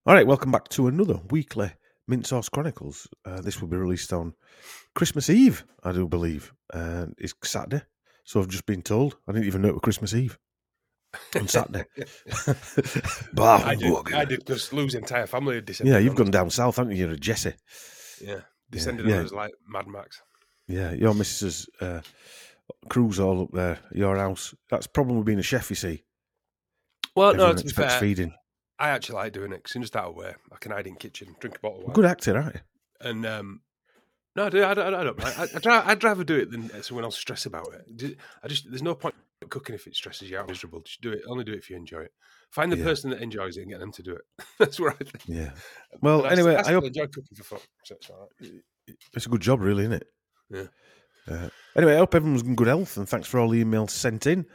All right, welcome back to another weekly Mint Sauce Chronicles. This will be released on Christmas Eve, I do believe. It's Saturday, so I've just been told. I didn't even know it was Christmas Eve on Saturday. I did because Lou's entire family had descended. Yeah, you've gone down south, haven't you? You're a Jesse. Yeah, descended on us like Mad Max. Yeah, your missus cruise all up there, your house. That's the problem with being a chef, you see. Well, Everyone no, to be expects fair, feeding. I actually like doing it. As soon as that away, I can hide in the kitchen, drink a bottle of wine. Good actor, aren't you? And no, I don't mind. I'd rather do it than someone else stress about it. There's no point in cooking if it stresses you out, miserable. Just do it. Only do it if you enjoy it. Find the person that enjoys it and get them to do it. That's what I think. Yeah. Well, anyway, I enjoy cooking for fun. So it's all right. It's a good job, really, isn't it? Yeah. Anyway, I hope everyone's in good health, and thanks for all the emails sent in.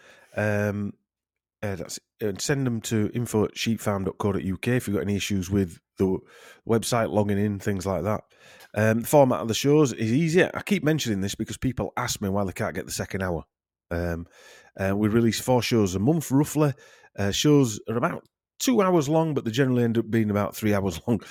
Send them to info@sheepfarm.co.uk if you've got any issues with the website, logging in, things like that. The format of the shows is easy. I keep mentioning this because people ask me why they can't get the second hour. We release 4 shows a month, roughly. Shows are about 2 hours long, but they generally end up being about 3 hours long.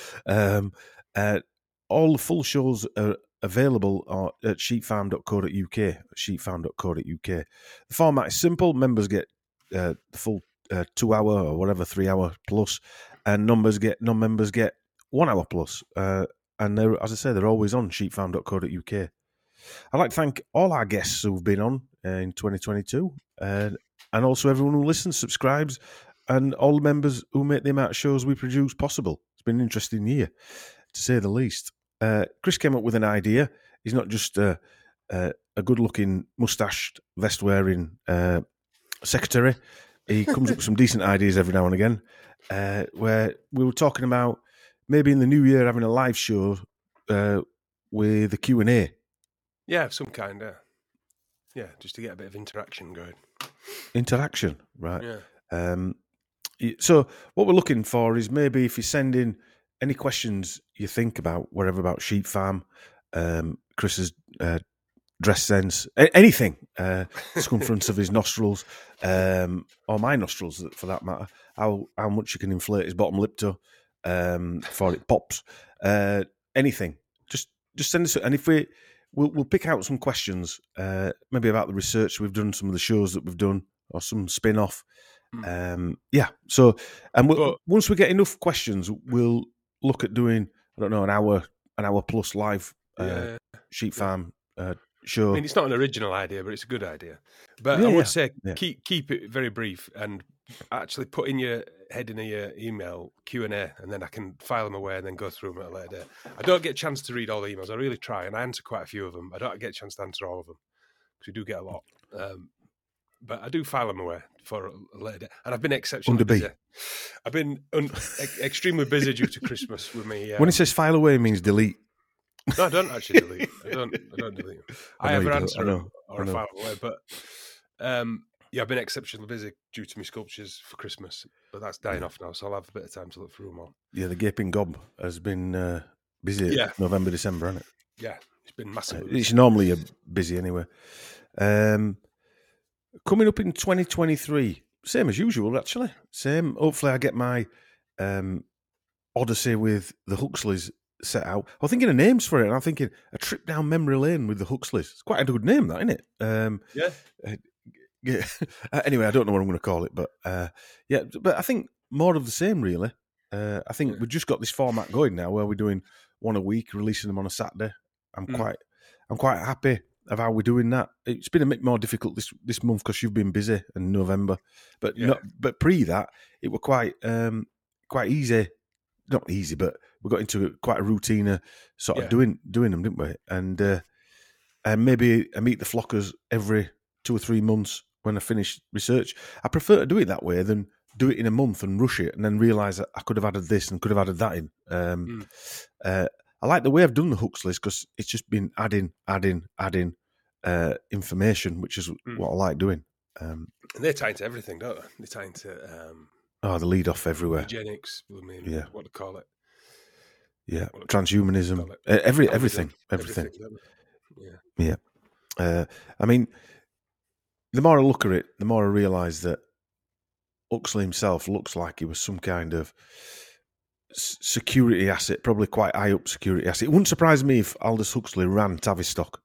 All the full shows are available at sheepfarm.co.uk. Sheepfarm.co.uk. The format is simple. Members get the full 2 hour or whatever, 3 hour plus, and non-members get 1 hour plus. And they're, as I say, they're always on sheepfarm.co.uk. I'd like to thank all our guests who've been on in 2022, and also everyone who listens, subscribes, and all the members who make the amount of shows we produce possible. It's been an interesting year, to say the least. Chris came up with an idea. He's not just a good-looking, mustached, vest-wearing secretary. He comes up with some decent ideas every now and again, where we were talking about maybe in the new year having a live show with a Q&A. Yeah, of some kind, yeah, just to get a bit of interaction going. Interaction, right. Yeah. So what we're looking for is maybe if you send in any questions you think about, whatever, about Sheep Farm, Chris's dress sense, anything, circumference of his nostrils, or my nostrils for that matter, how much you can inflate his bottom lip to before it pops, anything. Just send us, and if we'll pick out some questions, maybe about the research we've done, some of the shows that we've done, or some spin-off. So, and once we get enough questions, we'll look at doing, I don't know, an hour plus live Sheep Farm show. I mean, it's not an original idea, but it's a good idea. But I would say keep it very brief and actually put in your head in your email Q&A, and then I can file them away and then go through them at a later date. I don't get a chance to read all the emails. I really try, and I answer quite a few of them. I don't get a chance to answer all of them because we do get a lot. But I do file them away for a later date. And I've been exceptionally busy. I've been extremely busy due to Christmas with me. When it says file away, it means delete. No, I don't actually delete. I don't delete them. I either answer them or I file them away. But I've been exceptionally busy due to my sculptures for Christmas. But that's dying off now, so I'll have a bit of time to look through them all. Yeah, the Gaping Gob has been busy November, December, hasn't it? Yeah, it's been massive. It's normally busy anyway. Coming up in 2023, same as usual, actually. Same. Hopefully I get my Odyssey with the Huxleys set out. I was thinking of names for it, and I'm thinking a trip down memory lane with the Huxleys. It's quite a good name, that, isn't it? Yeah. Anyway, I don't know what I'm going to call it, but but I think more of the same, really. I think we've just got this format going now where we're doing one a week, releasing them on a Saturday. I'm quite happy of how we're doing that. It's been a bit more difficult this month because you've been busy in November, but but pre that it were quite easy. Not easy, but we got into quite a routine sort of doing them, didn't we? And maybe I meet the flockers every 2 or 3 months when I finish research. I prefer to do it that way than do it in a month and rush it and then realise that I could have added this and could have added that in. I like the way I've done the Huxleys because it's just been adding information, which is what I like doing. And they tie into everything, don't they? They tie into the lead off everywhere. Eugenics, what to call it? Yeah, transhumanism, everything. Yeah. I mean, the more I look at it, the more I realise that Huxley himself looks like he was some kind of security asset, probably quite high up security asset. It wouldn't surprise me if Aldous Huxley ran Tavistock.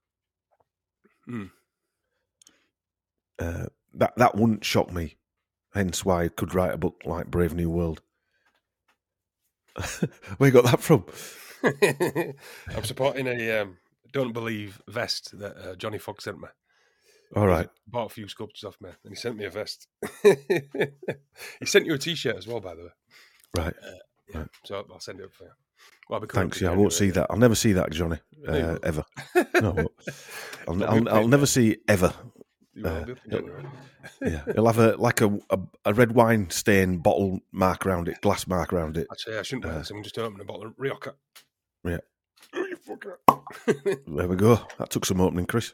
That wouldn't shock me. Hence why I could write a book like Brave New World. Where you got that from? I'm supporting a Don't Believe vest that Johnny Fogg sent me. All right. He bought a few sculptures off me, and he sent me a vest. He sent you a T-shirt as well, by the way. Right. Right. So I'll send it up for you. Well, thanks. Yeah, I won't see that. I'll never see that, Johnny. Ever. No, I'll never see ever. It'll have a red wine stain bottle mark around it, glass mark around it. Actually, I shouldn't wear this. I'm just opening a bottle of Rioja. Yeah. There we go. That took some opening, Chris.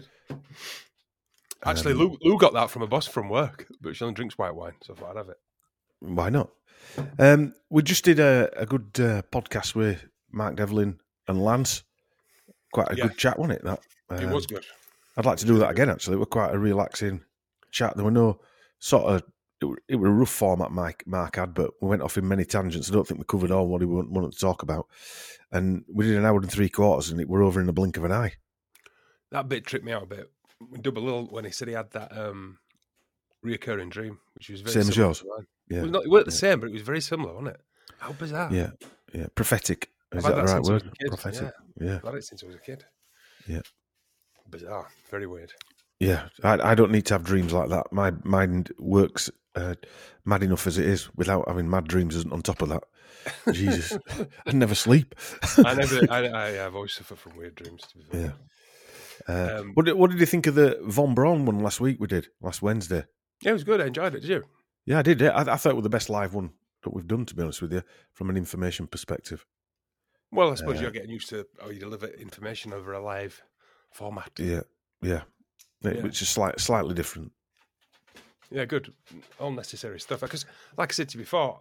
Actually, Lou got that from a boss from work, but she only drinks white wine, so I thought I'd have it. Why not? We just did a good podcast with Mark Devlin and Lance. Quite a good chat, wasn't it? That it was good. I'd like to do that again, actually. It was quite a relaxing chat. There were no sort of... It was a rough format Mark had, but we went off in many tangents. I don't think we covered all what he wanted to talk about. And we did an hour and 3/4, and it were over in the blink of an eye. That bit tripped me out a bit. Double Lil, when he said he had that reoccurring dream, which was very same as yours. Yeah. It weren't the same, but it was very similar, wasn't it? How bizarre. Yeah. Prophetic. Is that the right word? Prophetic. Yeah. I've had it since I was a kid. Yeah. Bizarre. Very weird. Yeah. I don't need to have dreams like that. My mind works mad enough as it is without having mad dreams on top of that. Jesus. I never sleep. I've always suffered from weird dreams, to be fair. Yeah. What did you think of the Von Braun one last Wednesday? Yeah, it was good. I enjoyed it. Did you? Yeah, I did. Yeah. I thought it was the best live one that we've done, to be honest with you, from an information perspective. Well, I suppose you're getting used to how you deliver information over a live format. Yeah. Which is slightly different. Yeah, good. All necessary stuff. Because, like I said to you before,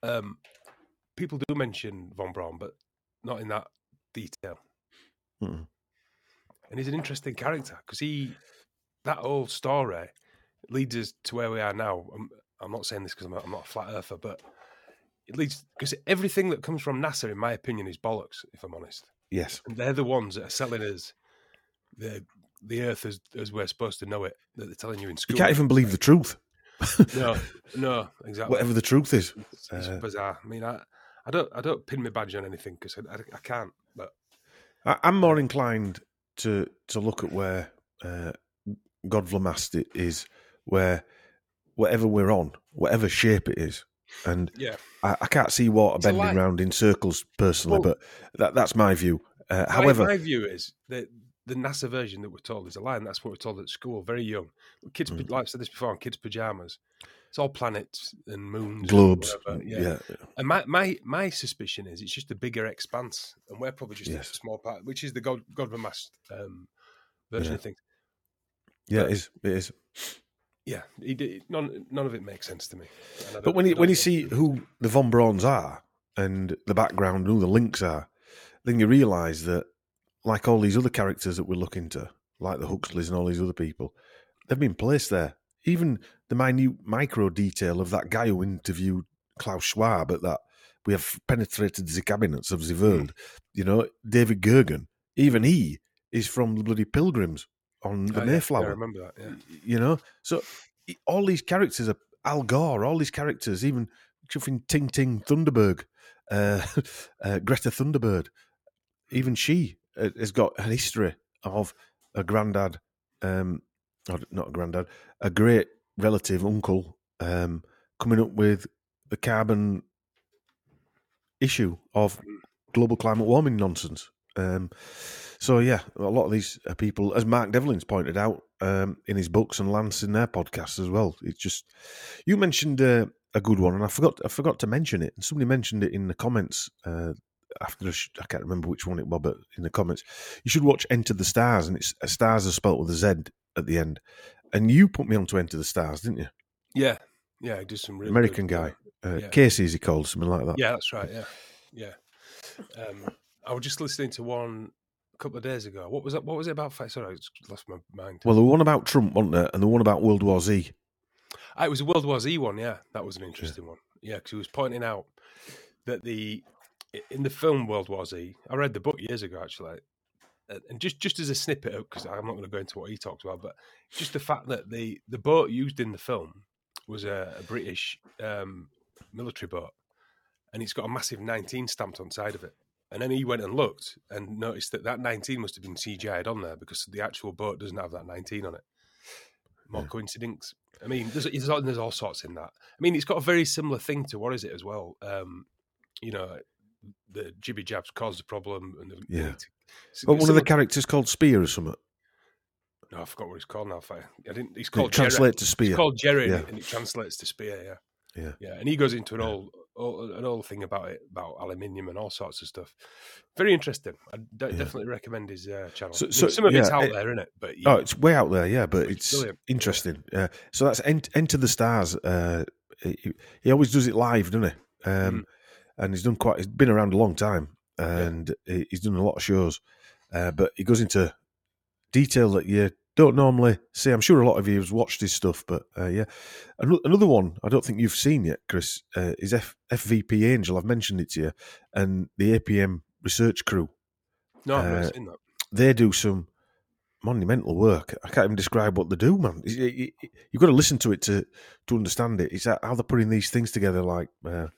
people do mention Von Braun, but not in that detail. Mm-mm. And he's an interesting character because that whole story leads us to where we are now. I'm not saying this because I'm not a flat earther, but it leads because everything that comes from NASA, in my opinion, is bollocks. If I'm honest, yes, and they're the ones that are selling us the Earth as we're supposed to know it. That they're telling you in school. You can't even believe the truth. No, exactly. Whatever the truth is, it's bizarre. I mean, I don't pin my badge on anything because I can't. But I'm more inclined to look at where God Vlamast is, where whatever we're on, whatever shape it is, and I can't see water bending round in circles personally, but that's my view. However, my view is that the NASA version that we're told is a lie, and that's what we're told at school, very young. Kids, like I said this before, in kids' pajamas. It's all planets and moons, globes. And And my suspicion is it's just a bigger expanse, and we're probably just a small part, which is the God Vlamast version of things. Yeah, it is. Yeah, none of it makes sense to me. But when you see who the Von Brauns are and the background, who the links are, then you realise that, like all these other characters that we're looking to, like the Huxleys and all these other people, they've been placed there. Even the minute micro detail of that guy who interviewed Klaus Schwab at that, we have penetrated the cabinets of the world. You know, David Gergen, even he is from the bloody Pilgrims on the Mayflower. I remember that, yeah. You know, so all these characters are Al Gore, all these characters, even chuffing Ting Ting Thunderbird, Greta Thunderbird, even she has got a history of a granddad, not a granddad, a great relative, uncle, coming up with the carbon issue of global climate warming nonsense. So, yeah, a lot of these people, as Mark Devlin's pointed out in his books and Lance in their podcasts as well, it's just... You mentioned a good one, and I forgot to mention it, and somebody mentioned it in the comments after I can't remember which one it was, but in the comments. You should watch Enter the Stars, and it's stars are spelt with a Z at the end. And you put me on to Enter the Stars, didn't you? Yeah, I did some really American good, guy. Casey, is he called? Something like that. Yeah, that's right, yeah. I was just listening to one a couple of days ago. What was it about? Sorry, I just lost my mind. Well, the one about Trump, wasn't there? And the one about World War Z. It was a World War Z one, yeah. That was an interesting one. Yeah, because he was pointing out that in the film World War Z, I read the book years ago actually, and just as a snippet, because I'm not going to go into what he talks about, but just the fact that the boat used in the film was a British military boat, and it's got a massive 19 stamped on the side of it. And then he went and looked and noticed that 19 must have been CGI'd on there because the actual boat doesn't have that 19 on it. More coincidence. I mean, there's all sorts in that. I mean, it's got a very similar thing to what is it as well? You know, the jibby jabs caused the problem. And but one of the characters called Spear or something. No, I forgot what he's called now. He's called translate to Spear. It's called Jerry, and it translates to Spear. Yeah. And he goes into an old thing about aluminium and all sorts of stuff. Very interesting. I definitely recommend his channel. So some of it's out there, isn't it? But it's way out there, but it's brilliant. Interesting. So that's Enter the Stars. He always does it live, doesn't he? And he's been around a long time, and he's done a lot of shows. But he goes into detail that you don't normally see. I'm sure a lot of you have watched his stuff, but another one I don't think you've seen yet, Chris, is FVP Angel. I've mentioned it to you, and the APM research crew. No, I've never seen that. They do some monumental work. I can't even describe what they do, man. You've got to listen to it to understand it. It's how they're putting these things together, like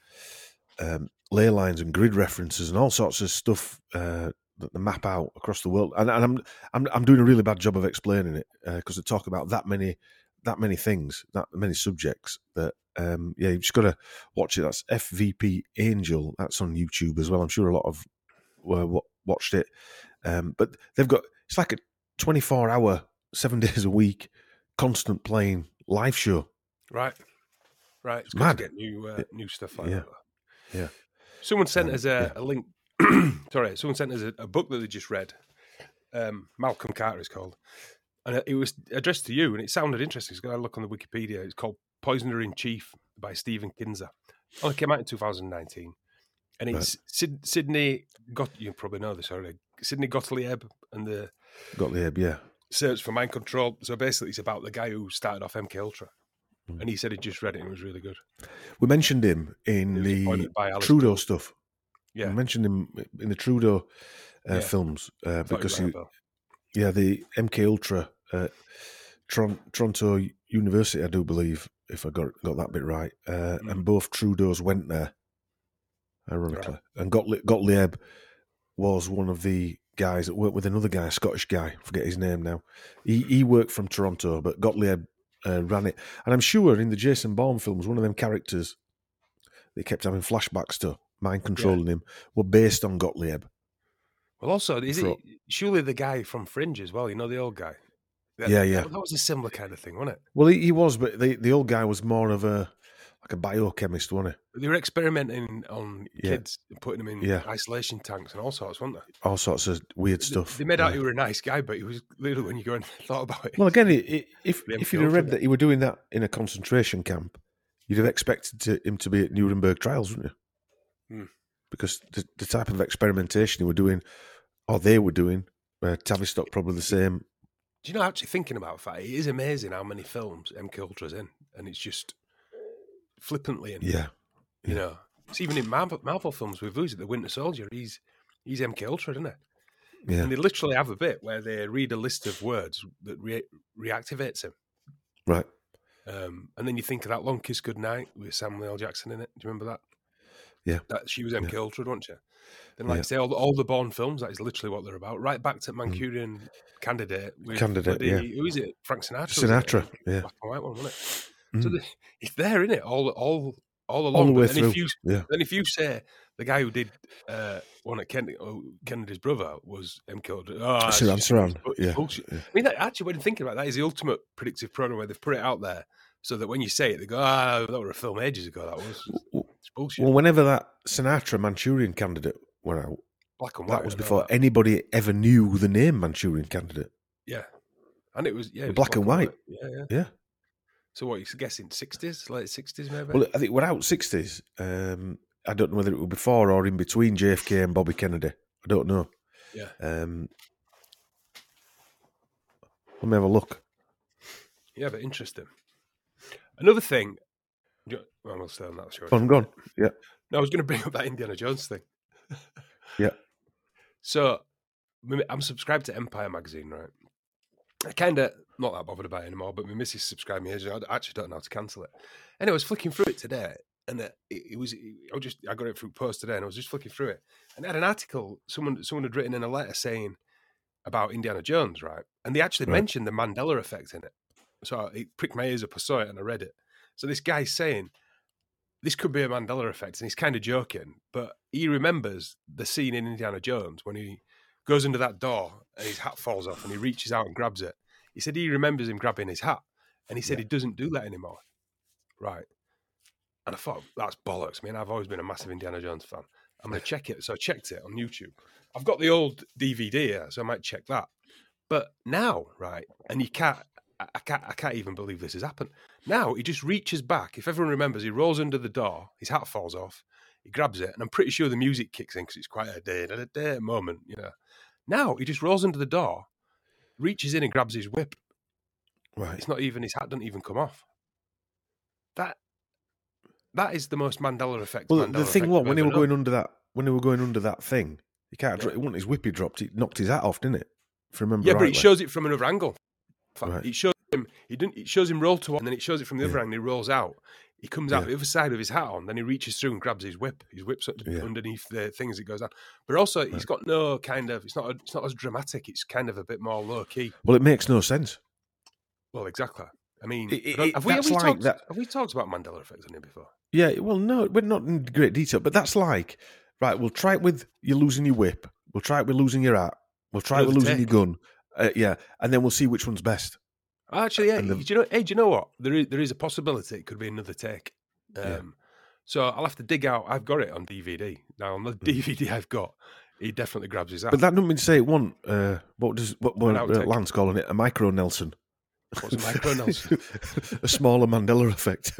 ley lines and grid references and all sorts of stuff that they map out across the world. And I'm doing a really bad job of explaining it because they talk about that many things, that many subjects that you've just got to watch it. That's FVP Angel. That's on YouTube as well. I'm sure a lot of watched it. But it's like a 24-hour, 7 days a week, constant playing live show. Right. It's good mad to get new stuff like that. Yeah. Someone sent us a link. Sorry, someone sent us a book that they just read. Malcolm Carter is called, and it was addressed to you, and it sounded interesting. So I look on the Wikipedia. It's called Poisoner in Chief by Stephen Kinzer. Only came out in 2019, and it's Sidney. You probably know this already. Sidney Gottlieb and the Search for Mind Control. So basically, it's about the guy who started off MK Ultra. And he said he just read it and it was really good. We mentioned him in the Trudeau stuff. Yeah. We mentioned him in the Trudeau films because the MK Ultra Toronto University, I do believe, if I got that bit right, and both Trudeaus went there, ironically. Right. And Gottlieb was one of the guys that worked with another guy, a Scottish guy, I forget his name now. He worked from Toronto, but Gottlieb ran it. And I'm sure in the Jason Bourne films, one of them characters they kept having flashbacks to, mind controlling him, were based on Gottlieb. Well, also, is it surely the guy from Fringe as well? You know, the old guy? Yeah. That was a similar kind of thing, wasn't it? Well, he was, but the old guy was more of a biochemist, wasn't he? They were experimenting on kids and putting them in isolation tanks and all sorts, weren't they? All sorts of weird stuff. They made out he were a nice guy, but he was literally, when you go and thought about it. Well, again, if you'd have read that he were doing that in a concentration camp, you'd have expected him to be at Nuremberg trials, wouldn't you? Because the type of experimentation they were doing, Tavistock probably the same. Do you know, actually thinking about that, it is amazing how many films MK Ultra's in, and it's just flippantly in. Yeah. You know, it's even in Marvel films with the Winter Soldier, he's MK Ultra, isn't it? Yeah. And they literally have a bit where they read a list of words that reactivates him. Right. And then you think of that Long Kiss Goodnight with Samuel L. Jackson in it. Do you remember that? Yeah. That she was MK Ultra, wasn't she? Then, like I say, all the Bourne films, that is literally what they're about. Right back to Manchurian Candidate. Who is it? Frank Sinatra. Yeah. Black and white one, wasn't it? So it's there, isn't it? All along. All the way through. Then if you say the guy who did one at Kennedy's brother was MK Ultra. Saran. Yeah. Bullshit. Yeah. I mean, actually, when thinking about that, is the ultimate predictive program where they've put it out there so that when you say it, they go, that were a film ages ago. That was bullshit. Well, whenever that Sinatra Manchurian Candidate went out, black and white, that was before anybody ever knew the name Manchurian Candidate. Yeah. And it was, black and white. Yeah. So what, you're guessing 60s, late 60s maybe? Well, I think we're out 60s. I don't know whether it was before or in between JFK and Bobby Kennedy. I don't know. Yeah. Let me have a look. Yeah, but interesting. Another thing, we'll stay on that. Sure. Gone. Yeah. No, I was going to bring up that Indiana Jones thing. Yeah. So I'm subscribed to Empire magazine, right? I kind of not that bothered about it anymore, but my missus subscribed me. I actually don't know how to cancel it. And I was flicking through it today, and I got it through post today, and I was just flicking through it, and I had an article someone had written in a letter saying about Indiana Jones, right? And they actually mentioned the Mandela effect in it. So it pricked my ears up. I saw it and I read it. So this guy's saying this could be a Mandela effect, and he's kind of joking, but he remembers the scene in Indiana Jones when he goes under that door and his hat falls off and he reaches out and grabs it. He said he remembers him grabbing his hat, and he said he doesn't do that anymore. Right. And I thought, that's bollocks. I mean, I've always been a massive Indiana Jones fan. I'm going to check it. So I checked it on YouTube. I've got the old DVD here, so I might check that. But now, right, and I can't even believe this has happened. Now he just reaches back. If everyone remembers, he rolls under the door, his hat falls off, he grabs it, and I'm pretty sure the music kicks in because it's quite a day moment, you know. Now he just rolls under the door, reaches in and grabs his whip. Right. It's not even, his hat doesn't even come off. That is the most Mandela effect. Well, Mandela the thing effect was, when they were going under that thing, he can't. It wasn't his whip he dropped. He knocked his hat off, didn't it? If I remember yeah, rightly. but it shows it from another angle. Right. It shows him. It shows him roll to, and then it shows it from the other angle. He rolls out. He comes out the other side with his hat on. Then he reaches through and grabs his whip. His whip's underneath the things. It goes down. But also, he's got no kind of. It's not as dramatic. It's kind of a bit more low key. Well, it makes no sense. Well, exactly. I mean, have we talked about Mandela effects on here before? Yeah, well, no, we're not in great detail, but that's like, right, we'll try it with you losing your whip. We'll try it with losing your hat. We'll try it with losing your gun. And then we'll see which one's best. Actually, yeah. Do you know what? There is a possibility it could be another take. So I'll have to dig out. I've got it on DVD. Now, on the DVD I've got, he definitely grabs his hat. But that doesn't mean to say it won't. What Lance calling it? A micro Nelson. What's a micro Nelson? A smaller Mandela effect.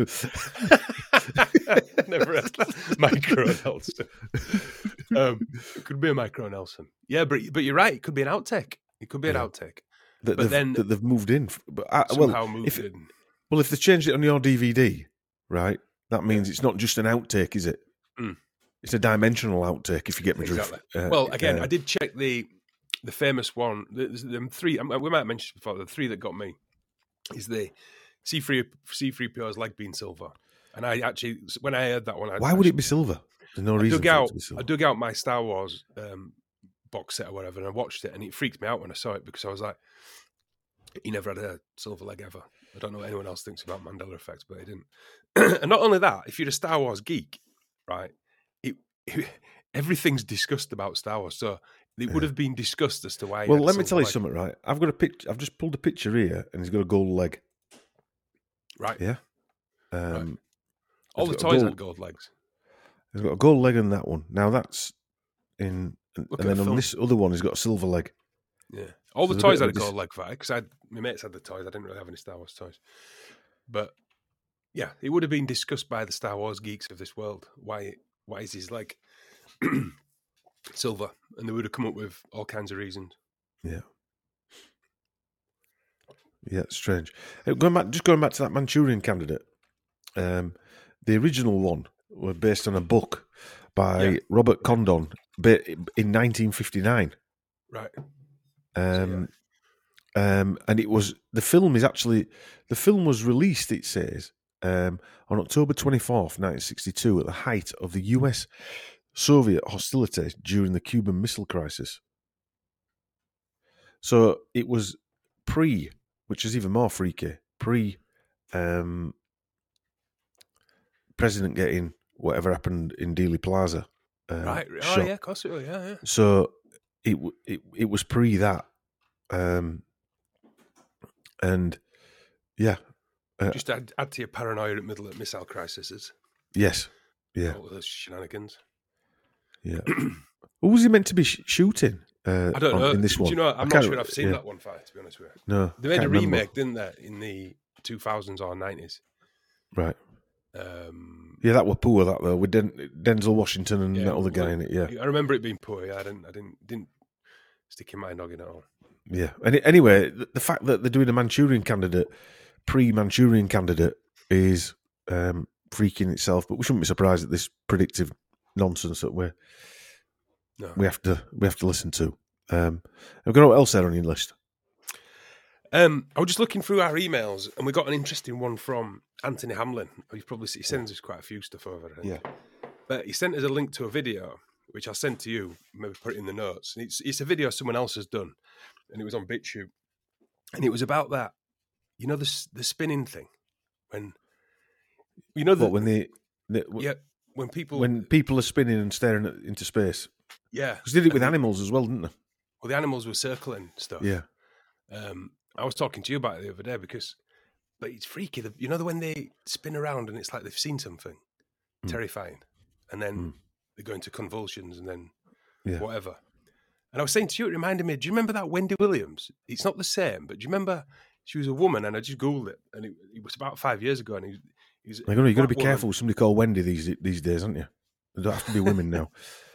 Never heard that. Micro Nelson. It could be a micro Nelson. Yeah, but you're right. It could be an outtake. It could be an outtake. That they've moved in. But moved in. Well, if they've changed it on your DVD, right, that means it's not just an outtake, is it? Mm. It's a dimensional outtake, if you get me drift. Well, again, I did check the famous one. The three, we might have mentioned before, the three that got me is the C-3PO's leg being silver. And I actually, when I heard that one... Why would it be silver? There's no reason for it to be silver. I dug out my Star Wars box set or whatever, and I watched it, and it freaked me out when I saw it, because I was like, he never had a silver leg ever. I don't know what anyone else thinks about Mandela effects, but he didn't. And not only that, if you're a Star Wars geek, right, everything's discussed about Star Wars, so it would have been discussed as to why. Well, let me tell you something, right? I've got a picture. I've just pulled a picture here, and he's got a gold leg. Right. Yeah. Right. All the toys had gold legs. He's got a gold leg on that one. Now that's in, and then on this other one, he's got a silver leg. Yeah. All the toys had a gold leg for it, because my mates had the toys. I didn't really have any Star Wars toys, but yeah, it would have been discussed by the Star Wars geeks of this world. Why is his leg silver? And they would have come up with all kinds of reasons. Yeah. Yeah, it's strange. Going back to that Manchurian Candidate. The original one was based on a book by Robert Condon in 1959. Right. And it was the film was released, it says, on October 24th, 1962, at the height of the US-Soviet hostilities during the Cuban Missile Crisis. So it was which is even more freaky, President getting whatever happened in Dealey Plaza. Right. Oh, shot. Yeah, of course it was. Yeah. So it was pre that. And yeah. Just add to your paranoia in the middle of missile crises. Yes. Yeah. All those shenanigans. Yeah. Who was he meant to be shooting? I don't know. In this one? Do you know, I'm not sure I've seen that one fight, to be honest with you. No. They made a remake, didn't they, in the 2000s or 90s? Right. Yeah, that were poor, that though, with Denzel Washington and that other guy in it. Yeah, I remember it being poor. Yeah, I didn't stick in my noggin at all. Yeah, and anyway, the fact that they're doing a Manchurian Candidate, pre-Manchurian Candidate, is freaking itself. But we shouldn't be surprised at this predictive nonsense that we have to listen to. I've got what else there on your list. I was just looking through our emails, and we got an interesting one from Anthony Hamlin. He sends us quite a few stuff over. I think. Yeah, but he sent us a link to a video, which I'll send to you. Maybe put it in the notes. And it's a video someone else has done, and it was on BitChute, and it was about that. You know, the spinning thing, when when people are spinning and staring into space. Yeah, because they did it with animals as well, didn't they? Well, the animals were circling stuff. Yeah. I was talking to you about it the other day but it's freaky. You know, when they spin around and it's like they've seen something terrifying, and then they go into convulsions and then whatever. And I was saying to you, it reminded me. Do you remember that Wendy Williams? It's not the same, but do you remember she was a woman? And I just googled it, and it was about 5 years ago. And you've got to be careful with somebody called Wendy these days, aren't you? They don't have to be women now.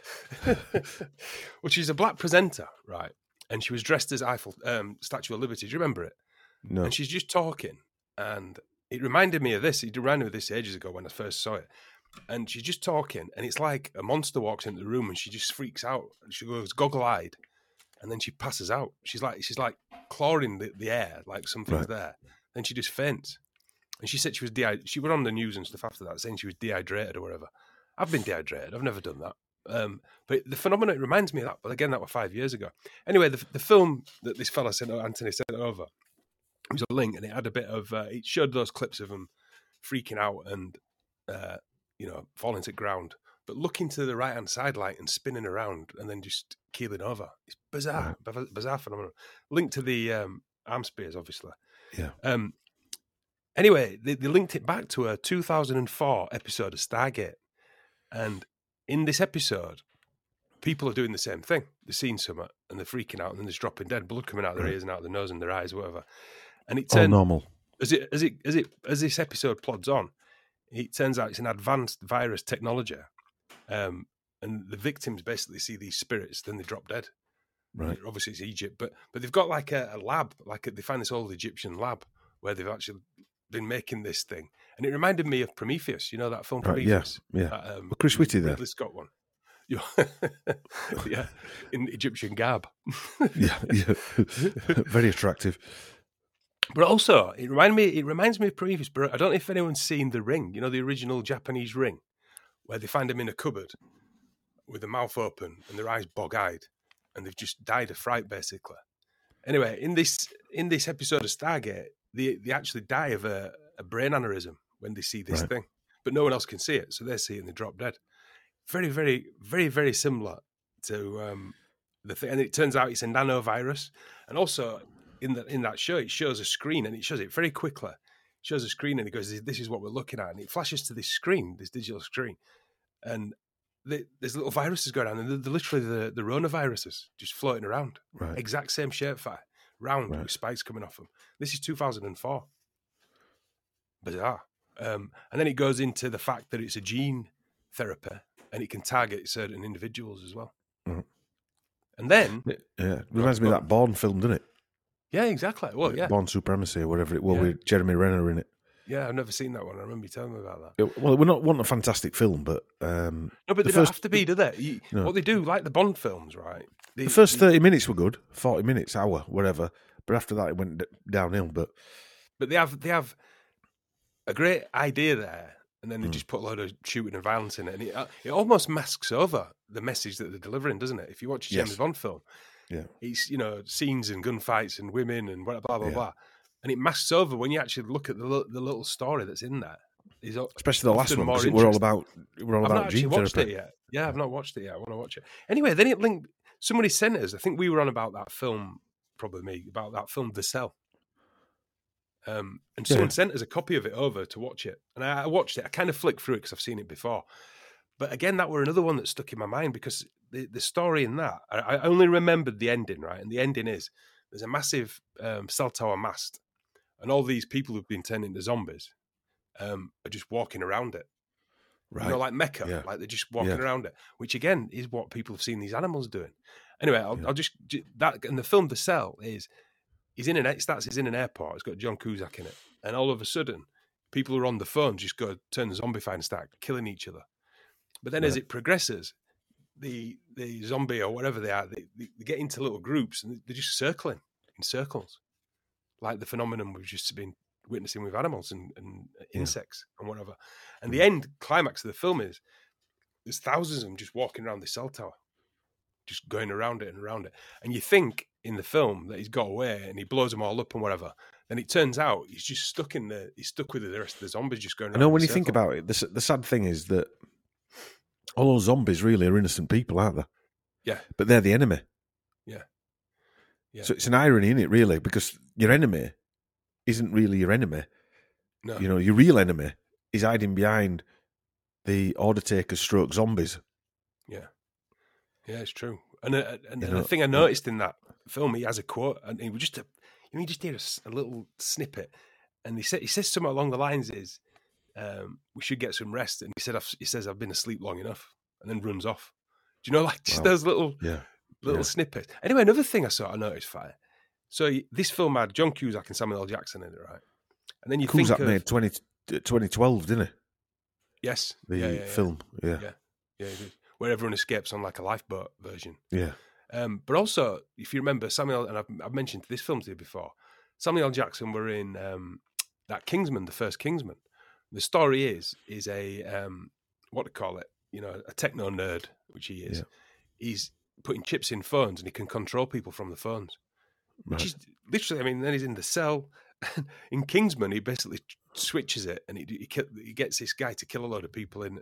Well, she's a black presenter, right? And she was dressed as Statue of Liberty. Do you remember it? No. And she's just talking, and it reminded me of this. It reminded me of this ages ago when I first saw it. And she's just talking, and it's like a monster walks into the room, and she just freaks out. And she goes goggle-eyed, and then she passes out. She's like clawing the air, like something's there. Then she just faints. And she said she was dehydrated. She went on the news and stuff after that, saying she was dehydrated or whatever. I've been dehydrated. I've never done that. But the phenomenon, it reminds me of that. But again, that was 5 years ago. Anyway, the film that this fella Anthony sent over, it was a link, and it had a bit of, it showed those clips of him freaking out and, falling to the ground, but looking to the right-hand side light and spinning around and then just keeling over. It's bizarre, bizarre phenomenon. Linked to the arm spears, obviously. Yeah. Anyway, they linked it back to a 2004 episode of Stargate. And in this episode, people are doing the same thing. They're seeing something and they're freaking out, and then there's dropping dead blood coming out of their ears and out of their nose and their eyes, whatever. And it turns normal. As this episode plods on, it turns out it's an advanced virus technology, and the victims basically see these spirits, then they drop dead. Right. Obviously, it's Egypt, but they've got like a lab, they find this old Egyptian lab where they've actually been making this thing, and it reminded me of Prometheus. You know that film Prometheus? Yeah. Chris Whitty there. Ridley Scott one. Yeah, in Egyptian garb. yeah, very attractive. But also, it reminds me of Prometheus. But I don't know if anyone's seen The Ring. You know, the original Japanese Ring, where they find them in a cupboard with their mouth open and their eyes bog-eyed, and they've just died of fright, basically. Anyway, in this episode of Stargate, they actually die of a brain aneurysm when they see this thing, but no one else can see it, so they see it and they drop dead. Very, very, very, very similar to the thing, and it turns out it's a nanovirus. And also in that show, it shows a screen, and it shows it very quickly. It shows a screen, and it goes, "This is what we're looking at," and it flashes to this screen, this digital screen, and there's little viruses going around, and they're literally the coronaviruses just floating around. Right. Exact same shape, round with spikes coming off them. This is 2004. Bizarre. And then it goes into the fact that it's a gene therapy, and it can target certain individuals as well. Mm-hmm. And then... Yeah, it reminds me of that Bourne film, doesn't it? Yeah, exactly. Well, yeah. Bourne Supremacy or whatever it was, with Jeremy Renner in it. Yeah, I've never seen that one. I remember you telling me about that. Well, it wasn't a fantastic film, but... no, but they don't have to be, do they? What they do, like the Bond films, right? The first 30 minutes were good, 40 minutes, hour, whatever. But after that, it went downhill. But they have a great idea there, and then they just put a load of shooting and violence in it, and it almost masks over the message that they're delivering, doesn't it? If you watch a James Bond film, it's scenes and gunfights and women and blah blah blah, and it masks over when you actually look at the little story that's in there. Especially the last one, because we're all about I've not actually watched it yet. Yeah, I've not watched it yet. I want to watch it anyway. Then it linked. Somebody sent us. I think we were on about that film. Probably me, about that film, The Cell. And someone sent us a copy of it over to watch it. And I watched it. I kind of flicked through it because I've seen it before. But again, that were another one that stuck in my mind because the story in that, I only remembered the ending, right? And the ending is, there's a massive cell tower mast, and all these people who've been turned into zombies are just walking around it. Right. You know, like Mecca, like they're just walking around it, which again is what people have seen these animals doing. Anyway, I'll just that. And the film The Cell he's in an airport. It's got John Cusack in it, and all of a sudden, people who are on the phone just go turn the zombie and start killing each other. But then as it progresses, the zombie or whatever they are, they get into little groups and they're just circling in circles, like the phenomenon we've just been witnessing with animals and insects and whatever. And the end climax of the film is there's thousands of them just walking around the cell tower, just going around it and around it. And you think in the film that he's got away and he blows them all up and whatever. And it turns out he's just stuck with the rest of the zombies just going around. I know when you think about it, the sad thing is that all those zombies really are innocent people, aren't they? Yeah. But they're the enemy. Yeah. So it's an irony, isn't it, really? Because your enemy isn't really your enemy. No. You know, your real enemy is hiding behind the order takers stroke zombies. Yeah. Yeah, it's true. And the thing I noticed in that film, he has a quote, and he was just you just hear a little snippet, and he says something along the lines is, we should get some rest. And he says, I've been asleep long enough, and then runs off. Do you know, like just those little snippets. Anyway, another thing I noticed, Fire. So this film had John Cusack and Samuel L. Jackson in it, right? And then Cusack made 2012, didn't he? Yes. The film, Yeah, he did. Where everyone escapes on like a lifeboat version. Yeah. But also, if you remember, Samuel, and I've mentioned this film to you before, Samuel L. Jackson were in that Kingsman, the first Kingsman. The story is a, what to call it, a techno nerd, which he is. Yeah. He's putting chips in phones and he can control people from the phones. Right. Which is literally, then he's in the cell. In Kingsman, he basically switches it and he gets this guy to kill a load of people in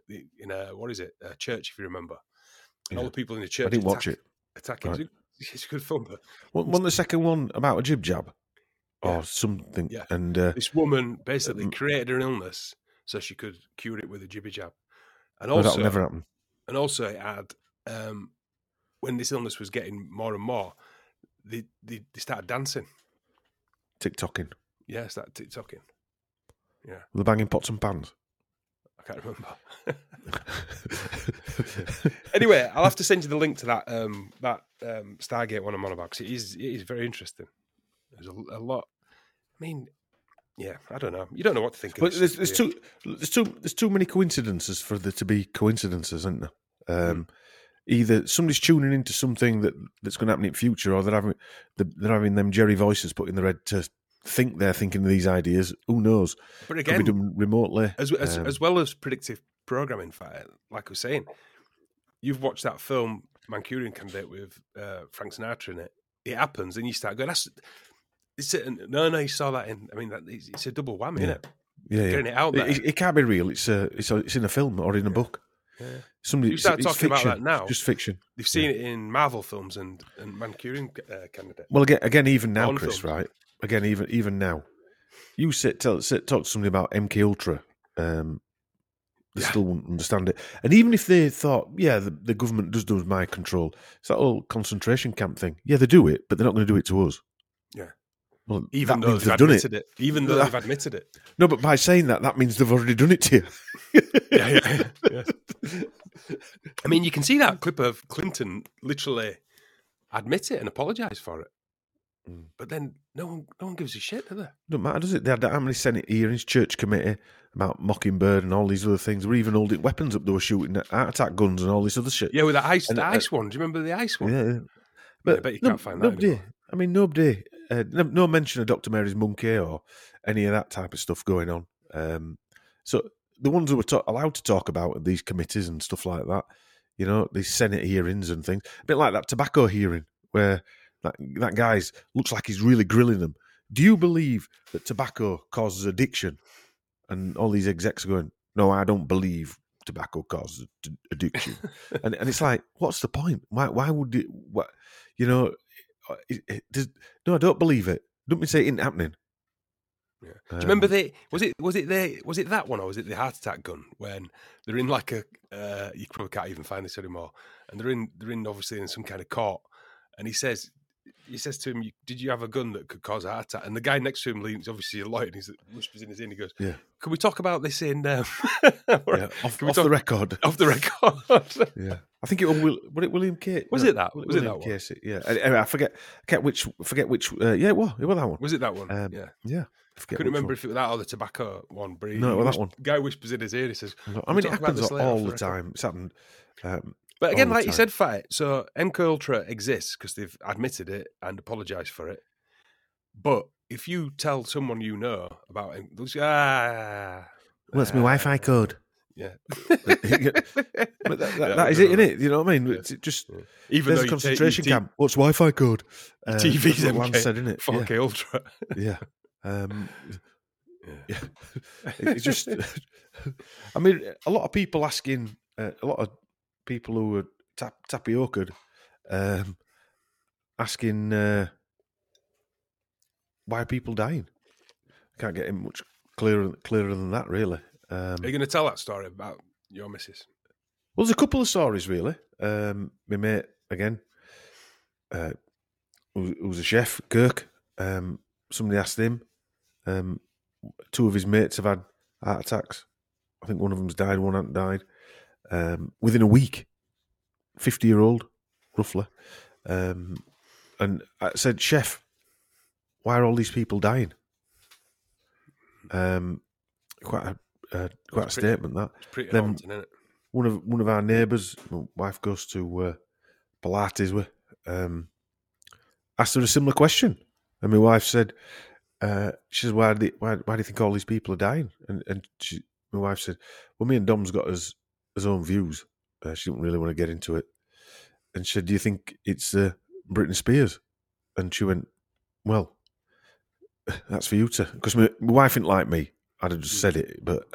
a church, if you remember. And all the people in the church I didn't watch it. Attacking. Right. It's a good film. But wasn't the second one about a jib jab or something? Yeah. And this woman basically created an illness so she could cure it with a jibby jab. And also, that'll never happen. And also, it had when this illness was getting more and more, they started dancing, TikToking. Yeah, started TikToking. Yeah, were they banging pots and pans? I can't remember. Anyway, I'll have to send you the link to that Stargate one I'm on about, because it is very interesting. There's a lot. Yeah, I don't know. You don't know what to think. But there's too many coincidences for there to be coincidences, isn't there? Either somebody's tuning into something that's going to happen in the future, or they're having them Jerry voices put in their head to think they're thinking of these ideas. Who knows? But again, could be done remotely, as well as predictive programming. Fire, like I was saying, you've watched that film Manchurian Candidate with Frank Sinatra in it. It happens, and you start going, No, you saw that in. It's a double whammy, isn't it? Yeah, getting it out there. It can't be real. It's in a film or in a book. Yeah. You start talking about that now. It's just fiction. They've seen it in Marvel films and Manchurian Candidate. Well, again, even now, Chris, films. Right? Again, even now, you talk to somebody about MK Ultra. They still wouldn't understand it. And even if they thought, the government does mind control, it's that whole concentration camp thing. Yeah, they do it, but they're not going to do it to us. Yeah. Well, even though they've admitted it. Even though they've admitted it. No, but by saying that means they've already done it to you. Yeah. You can see that clip of Clinton literally admit it and apologise for it. But then no one gives a shit, do they? Don't matter, does it? They had how many Senate hearings, Church Committee about Mockingbird and all these other things. We're even holding weapons up. They were shooting heart attack guns and all this other shit. Yeah, with the ice one. Do you remember the ice one? Yeah. But I bet you can't find that anymore. Nobody. No mention of Dr. Mary's monkey or any of that type of stuff going on. So the ones who were allowed to talk about these committees and stuff like that, these Senate hearings and things, a bit like that tobacco hearing where that guy looks like he's really grilling them. Do you believe that tobacco causes addiction? And all these execs are going, no, I don't believe tobacco causes addiction. and it's like, what's the point? Why would it? What, no, I don't believe it. Don't me say it ain't happening. Yeah. Do you remember was it that one, or was it the heart attack gun when they're in like you probably can't even find this anymore, and they're in obviously in some kind of court, and he says, he says to him, "Did you have a gun that could cause a heart attack?" And the guy next to him leans, obviously a lawyer, and he whispers in his ear, and he goes, "Yeah, can we talk about this in off the record? Off the record." Yeah, I think it was William Casey. Was it that? Was it that one? Casey? Yeah, anyway, I forget which. Yeah, it was that one. Was it that one? Yeah. I couldn't remember if it was that or the tobacco one. But no, that one. Guy whispers in his ear. He says, "I mean, it happens all the time. It's happened." But again, like you said, Fight. So MK Ultra exists because they've admitted it and apologised for it. But if you tell someone you know about it, they'll say, well, it's my Wi-Fi code. Yeah, but that is it, isn't it? You know what I mean? It's just even though a concentration camp. What's Wi-Fi code? TV's MK said, isn't it? 4K Ultra. Yeah. Yeah. It's just. I mean, a lot of people asking. A lot of people who were tapiocaed, asking why are people dying? Can't get it much clearer than that, really. Are you going to tell that story about your missus? Well, there's a couple of stories, really. My mate, again, who was a chef, Kirk. Somebody asked him. Two of his mates have had heart attacks. I think one of them's died, one hasn't died. Within a week, 50-year-old, roughly. And I said, "Chef, why are all these people dying?" Quite a statement, that. It's pretty haunting, isn't it? One of our neighbours, my wife goes to Pilates with, asked her a similar question. And my wife said, she says, why do you think all these people are dying? And my wife said, well, me and Dom's got his own views. She didn't really want to get into it. And she said, do you think it's Britney Spears? And she went, well, that's for you to... Because my wife didn't like me. I'd have just said it, but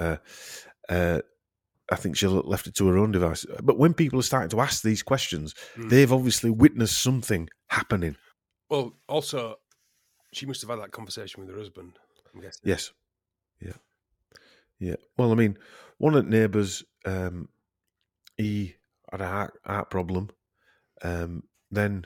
I think she left it to her own device. But when people are starting to ask these questions, they've obviously witnessed something happening. Well, also, she must have had that conversation with her husband, I'm guessing. Yes. Yeah. Well, I mean, one of the neighbours, he had a heart problem. Then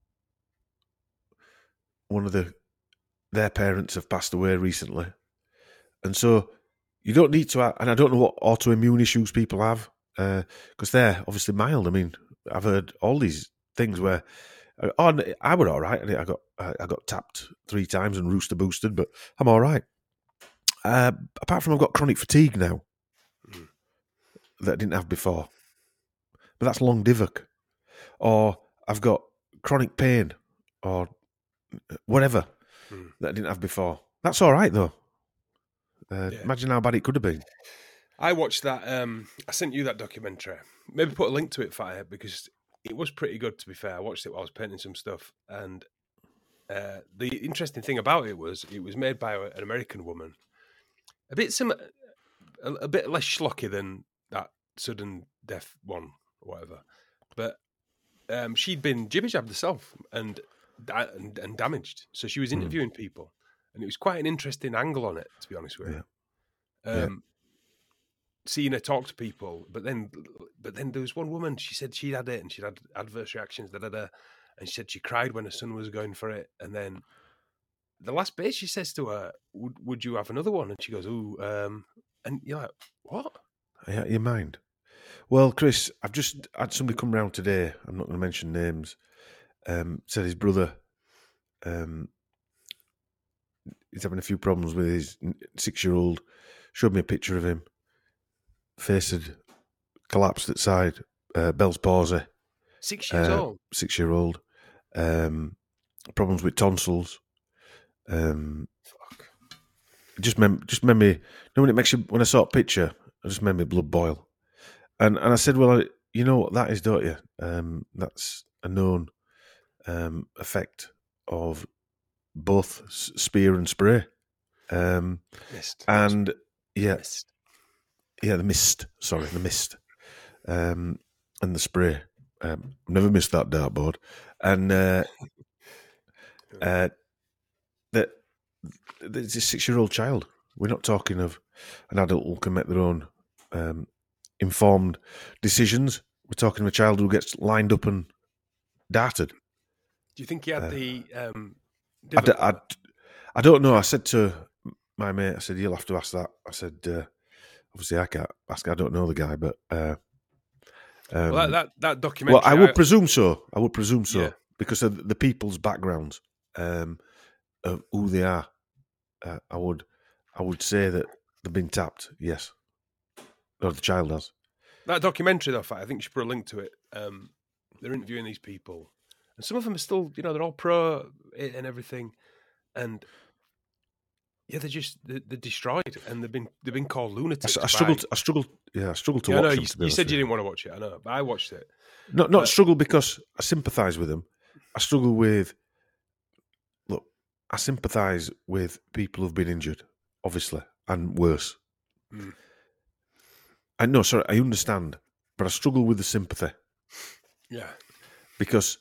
one of their parents have passed away recently. And so you don't need to have, and I don't know what autoimmune issues people have, because they're obviously mild. I mean, I've heard all these things where, I were all right. I got tapped 3 times and rooster boosted, but I'm all right. Apart from I've got chronic fatigue now that I didn't have before, but that's long Divock, or I've got chronic pain or whatever that I didn't have before. That's all right though. Imagine how bad it could have been. I watched that. I sent you that documentary. Maybe put a link to it, Fire, because it was pretty good, to be fair. I watched it while I was painting some stuff. And the interesting thing about it was made by an American woman. A bit less schlocky than that sudden death one or whatever. But she'd been jibber-jabbed herself and damaged. So she was interviewing people. And it was quite an interesting angle on it, to be honest with you. Seeing her talk to people, but then there was one woman. She said she'd had it and she'd had adverse reactions. And she said she cried when her son was going for it. And then the last bit, she says to her, "Would you have another one?" And she goes, "Ooh," and you're like, "What?" Your mind. Well, Chris, I've just had somebody come round today. I'm not going to mention names. Said his brother. He's having a few problems with his 6-year-old. Showed me a picture of him. Face had collapsed at side. Bell's palsy. 6 years old. 6-year-old. Problems with tonsils. Fuck. Just made me. You know when it makes you, when I saw a picture, it just made my blood boil. And I said, well, you know what that is, don't you? That's a known effect of both spear and spray. Mist. And Mist. Yeah, the mist. Sorry, the mist. And the spray. Never missed that dartboard. And there's a 6-year-old child. We're not talking of an adult who can make their own informed decisions. We're talking of a child who gets lined up and darted. Do you think he had the? I don't know. I said to my mate, I said, "You'll have to ask that." I said, "Obviously, I can't ask. I don't know the guy, but." Well, that documentary. Well, I would presume so. Yeah. Because of the people's backgrounds, of who they are. I would say that they've been tapped. Yes, or the child has. That documentary, though, I think you should put a link to it. They're interviewing these people, and some of them are still, they're all pro it and everything, and yeah, they're destroyed, and they've been called lunatics. I struggled to watch them. You said you didn't want to watch it. I know, but I watched it. Not struggle because I sympathise with them. I struggle with. Look, I sympathise with people who've been injured, obviously, and worse. I understand, but I struggle with the sympathy. Yeah, because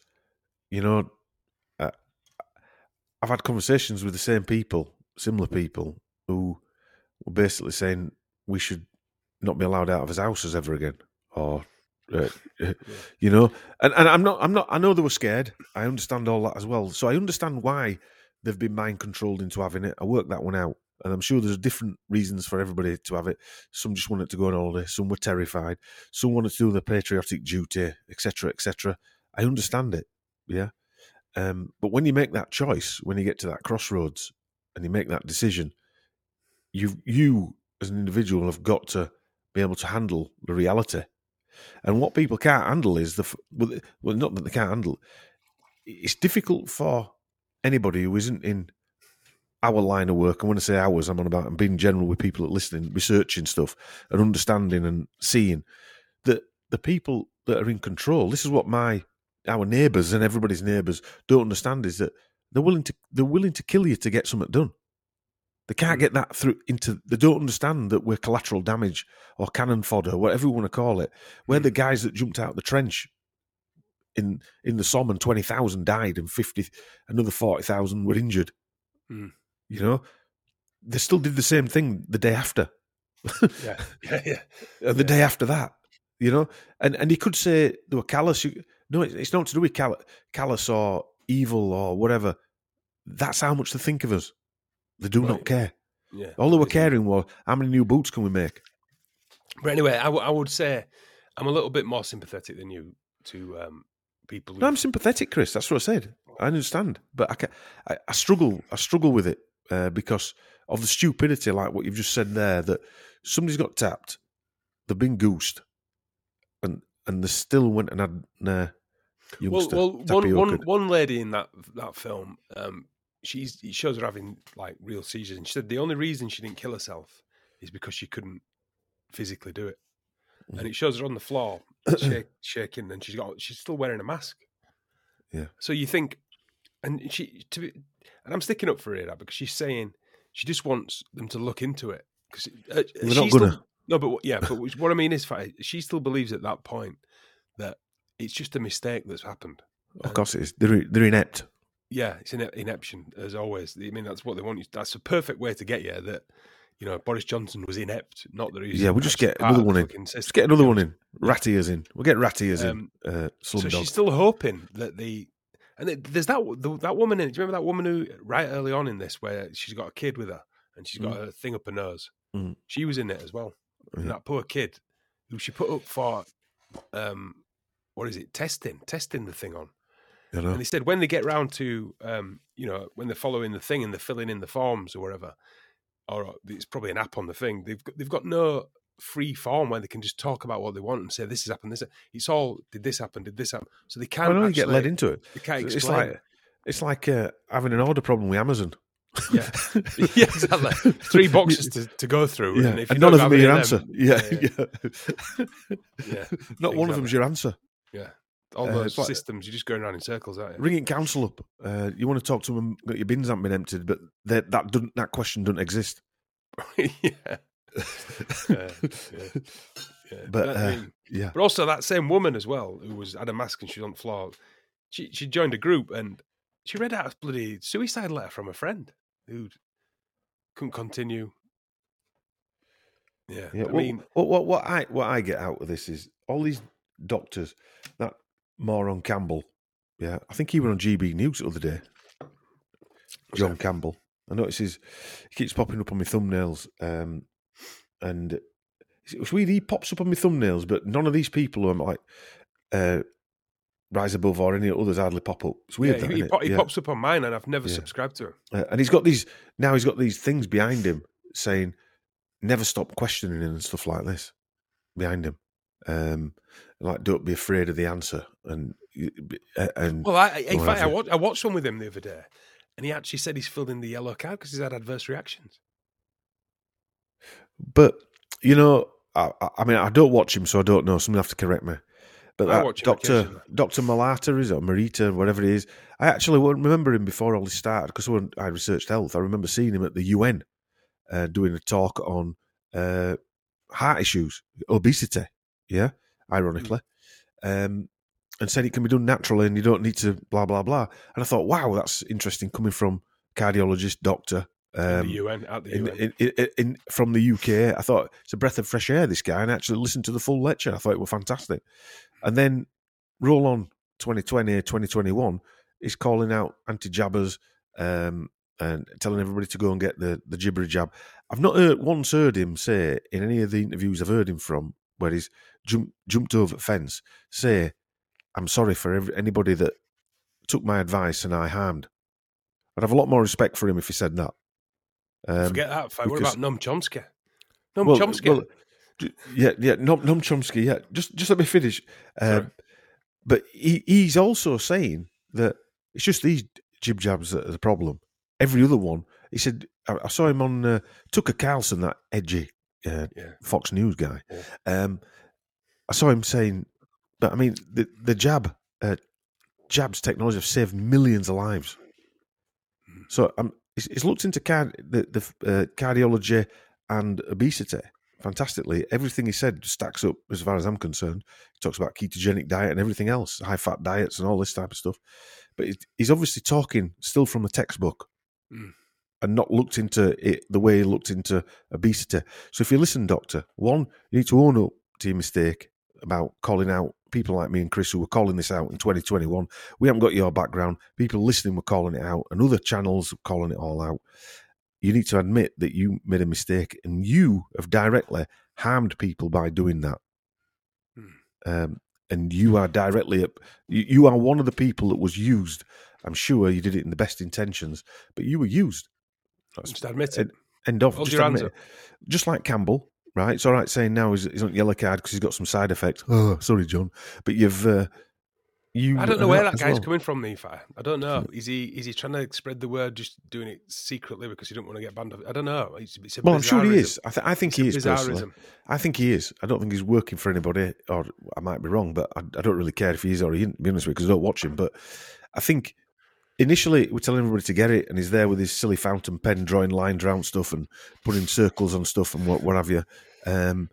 I've had conversations with the same people, similar people, who were basically saying we should not be allowed out of his houses ever again, or and I'm not. I know they were scared. I understand all that as well. So I understand why they've been mind controlled into having it. I worked that one out, and I'm sure there's different reasons for everybody to have it. Some just wanted to go on holiday. Some were terrified. Some wanted to do their patriotic duty, etc., etc. I understand it. Yeah. But when you make that choice, when you get to that crossroads and you make that decision, you as an individual have got to be able to handle the reality. And what people can't handle is not that they can't handle. It's difficult for anybody who isn't in our line of work. And when I say ours, I'm on about and being general with people that are listening, researching stuff and understanding and seeing that the people that are in control. This is what our neighbours and everybody's neighbours don't understand, is that they're willing to kill you to get something done. They can't get that through they don't understand that we're collateral damage or cannon fodder, whatever you want to call it. We're the guys that jumped out the trench in the Somme and 20,000 died and another 40,000 were injured. They still did the same thing the day after. Yeah. And the day after that, and you could say they were callous. No, it's not to do with callous or evil or whatever. That's how much they think of us. They do not care. Yeah. All they were caring was, how many new boots can we make? But anyway, I would say I'm a little bit more sympathetic than you to people. No, I'm sympathetic, Chris. That's what I said. I understand, but I struggle with it because of the stupidity, like what you've just said there. That somebody's got tapped, they've been goosed, and they still went and had youngster. One lady in that film, it shows her having like real seizures, and she said the only reason she didn't kill herself is because she couldn't physically do it, and it shows her on the floor shaking, and she's still wearing a mask. Yeah. So you think, and I'm sticking up for her because she's saying she just wants them to look into it because they're not gonna. No, but what I mean is, she still believes at that point that it's just a mistake that's happened. Of course it is. They're inept. Yeah, it's ineption, as always. I mean, that's what they want you. That's a perfect way to get you that, Boris Johnson was inept, not that he's... Yeah, we'll just get another one in. Let's get another one in. Rat ears in. We'll get rat ears in. So she's still hoping that there's that woman in it. Do you remember that woman who, right early on in this, where she's got a kid with her and she's got a thing up her nose? Mm. She was in it as well. Yeah. And that poor kid who she put up for, testing the thing on. And they said when they get round to, when they're following the thing and they're filling in the forms or whatever, or it's probably an app on the thing, they've got no free form where they can just talk about what they want and say this has happened. It's all did this happen? So they can't. Actually get led into it. They can't explain. It's like having an order problem with Amazon. Yeah, yeah, exactly. 3 boxes to go through, yeah. and none of them are your answer. Yeah. Not one of them's your answer. Yeah. All those systems, you're just going around in circles, aren't you? Ringing council up. You want to talk to them, your bins haven't been emptied, but that question doesn't exist. Yeah. But But also that same woman as well, who had a mask and she was on the floor, she joined a group and she read out a bloody suicide letter from a friend who couldn't continue. Yeah. What I get out of this is all these doctors, that moron Campbell, Yeah, I think he were on GB News the other day. John Campbell. I notice he keeps popping up on my thumbnails, and it's weird. He pops up on my thumbnails, but none of these people are like Rise Above or any others hardly pop up. It's weird. He pops up on mine, and I've never subscribed to him. And he's got these things behind him saying, "Never stop questioning him" and stuff like this behind him. Like, don't be afraid of the answer. And well, in fact, I watched one with him the other day, and he actually said he's filled in the yellow card because he's had adverse reactions. But you know, I mean, I don't watch him, so I don't know. Someone have to correct me. But that Dr. Malata, is it, or Marita, whatever it is, I actually won't remember him before all this started because when I researched health, I remember seeing him at the UN doing a talk on heart issues, obesity, ironically, and said it can be done naturally and you don't need to blah, blah, blah. And I thought, wow, that's interesting coming from cardiologist, doctor. The UN, at the UN. From the UK. I thought it's a breath of fresh air, this guy, and actually listened to the full lecture. I thought it was fantastic. And then roll on 2020, 2021, he's calling out anti-jabbers and telling everybody to go and get the gibbery jab. I've not once heard him say, in any of the interviews I've heard him from, where he's jumped over the fence, say, I'm sorry for anybody that took my advice and I harmed. I'd have a lot more respect for him if he said that. Forget that. What about Noam Chomsky? Chomsky. Well, Noam Chomsky. Yeah, just let me finish. But he's also saying that it's just these jib jabs that are the problem. Every other one, he said. I saw him on Tucker Carlson, that edgy Fox News guy. Yeah. I saw him saying, but I mean, the jabs technology have saved millions of lives. So he's looked into cardiology and obesity fantastically. Everything he said stacks up as far as I'm concerned. He talks about ketogenic diet and everything else, high-fat diets and all this type of stuff. But he's obviously talking still from a textbook and not looked into it the way he looked into obesity. So if you listen, Doctor, one, you need to own up to your mistake about calling out people like me and Chris who were calling this out in 2021. We haven't got your background. People listening were calling it out and other channels were calling it all out. You need to admit that you made a mistake and you have directly harmed people by doing that. And you are directly, you are one of the people that was used. I'm sure you did it in the best intentions, but you were used. Just admit it. End of. Just admit it. Just like Campbell. Right, it's all right saying now he's on yellow card because he's got some side effects. Oh, sorry, John, but you've I don't know where that guy's coming from, Nephi. I don't know. Is he trying to spread the word, just doing it secretly because he don't want to get banned? I don't know. I'm sure he is. I think he is. Personally. I think he is. I don't think he's working for anybody, or I might be wrong, but I don't really care if he is or he isn't. To be honest with you, because I don't watch him. But I think initially we're telling everybody to get it, and he's there with his silly fountain pen drawing lines around stuff and putting circles on stuff and what have you, and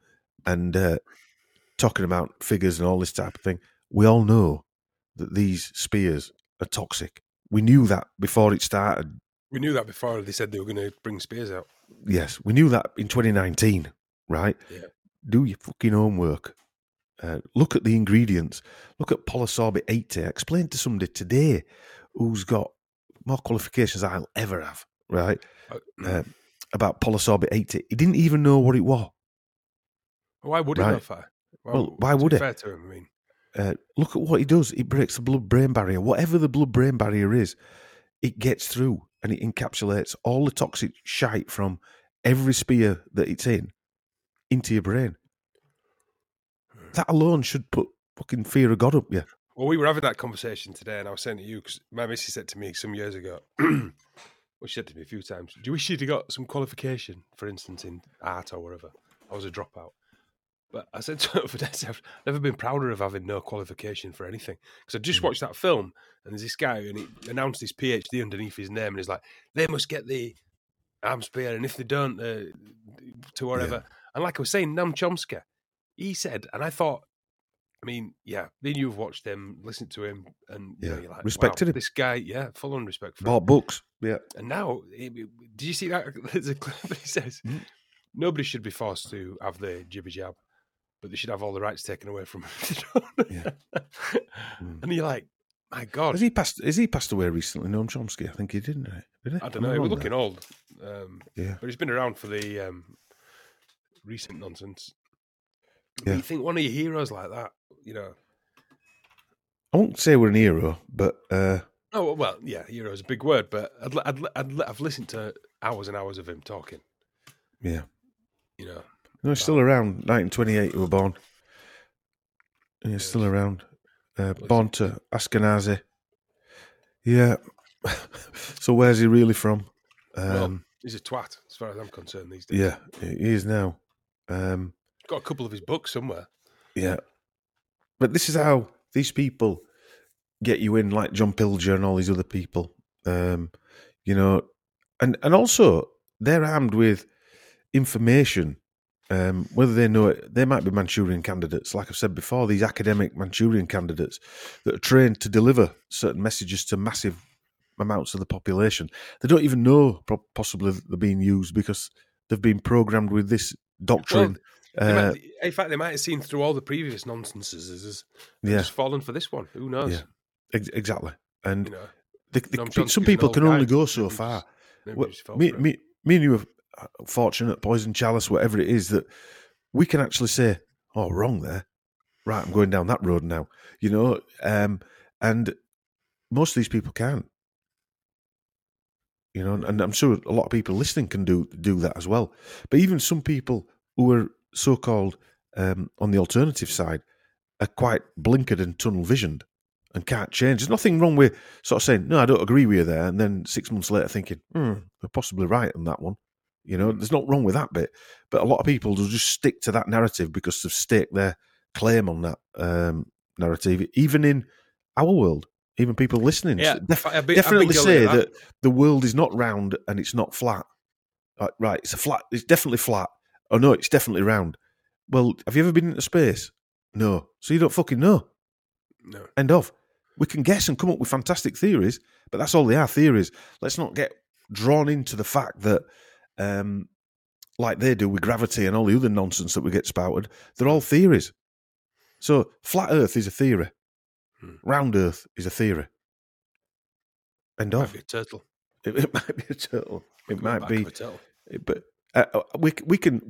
talking about figures and all this type of thing. We all know that these spears are toxic. We knew that before it started. We knew that before they said they were going to bring spears out. Yes, we knew that in 2019, right? Yeah. Do your fucking homework. Look at the ingredients. Look at Polysorbate 80. Explain to somebody today who's got more qualifications than I'll ever have, right? About Polysorbate 80. He didn't even know what it was. Why would he know? Well, why would it? Fair to him, I mean. Look at what he does. It breaks the blood-brain barrier. Whatever the blood-brain barrier is, it gets through and it encapsulates all the toxic shite from every spear that it's in into your brain. That alone should put fucking fear of God up you. Well, we were having that conversation today and I was saying to you, because my missus said to me some years ago, well, she said to me a few times, do you wish you'd got some qualification, for instance, in art or whatever? I was a dropout. But I said to her for days, I've never been prouder of having no qualification for anything. Because I just watched that film, and there's this guy, and he announced his PhD underneath his name, and he's like, they must get the arm spear, and if they don't, to whatever. Yeah. And like I was saying, Noam Chomsky, he said, and I thought, I mean, yeah, then you've watched him, listened to him, and you're like, respected him. This guy, full on respect for him. Bought books, yeah. And now, did you see that? There's a clip that he says, nobody should be forced to have the jibby jab, but they should have all the rights taken away from them. And you're like, My God, has he passed away recently? Noam Chomsky, I think he didn't. Did he? I don't know. He was looking old. Yeah, but he's been around for the recent nonsense. Yeah. You think one of your heroes like that, you know? I won't say we're an hero, but oh well, yeah, hero is a big word, but I've listened to hours and hours of him talking. Yeah, you know, no, he's still around. 1928, he was born. And he's still around. Born to Ashkenazi. Yeah. So where's he really from? Well, he's a twat, as far as I'm concerned these days. Yeah, he is now. Got a couple of his books somewhere. Yeah. But this is how these people get you in, like John Pilger and all these other people. You know, and also they're armed with information. Whether they know it, they might be Manchurian candidates. Like I've said before, these academic Manchurian candidates that are trained to deliver certain messages to massive amounts of the population. They don't even know possibly that they're being used because they've been programmed with this doctrine. Well, in fact, they might have seen through all the previous nonsenses and just fallen for this one. Who knows? Yeah, exactly. And you know, some people can only go so far. Me and you are fortunate, Poison Chalice, whatever it is, that we can actually say, "Oh, wrong there. Right, I'm going down that road now." You know, and most of these people can't. You know, and I'm sure a lot of people listening can do that as well. But even some people who are so-called on the alternative side are quite blinkered and tunnel-visioned and can't change. There's nothing wrong with sort of saying, "No, I don't agree with you there," and then 6 months later thinking, they're possibly right on that one. You know, there's not wrong with that bit. But a lot of people will just stick to that narrative because they've staked their claim on that narrative, even in our world. Even people listening definitely say that the world is not round and it's not flat. Right, it's flat. It's definitely flat. Oh no, it's definitely round. Well, have you ever been into space? No. So you don't fucking know. No. End of. We can guess and come up with fantastic theories, but that's all they are, theories. Let's not get drawn into the fact that, like they do with gravity and all the other nonsense that we get spouted, they're all theories. So flat Earth is a theory. Round Earth is a theory. End of. Might be a turtle. It might be a turtle. It might be. But we can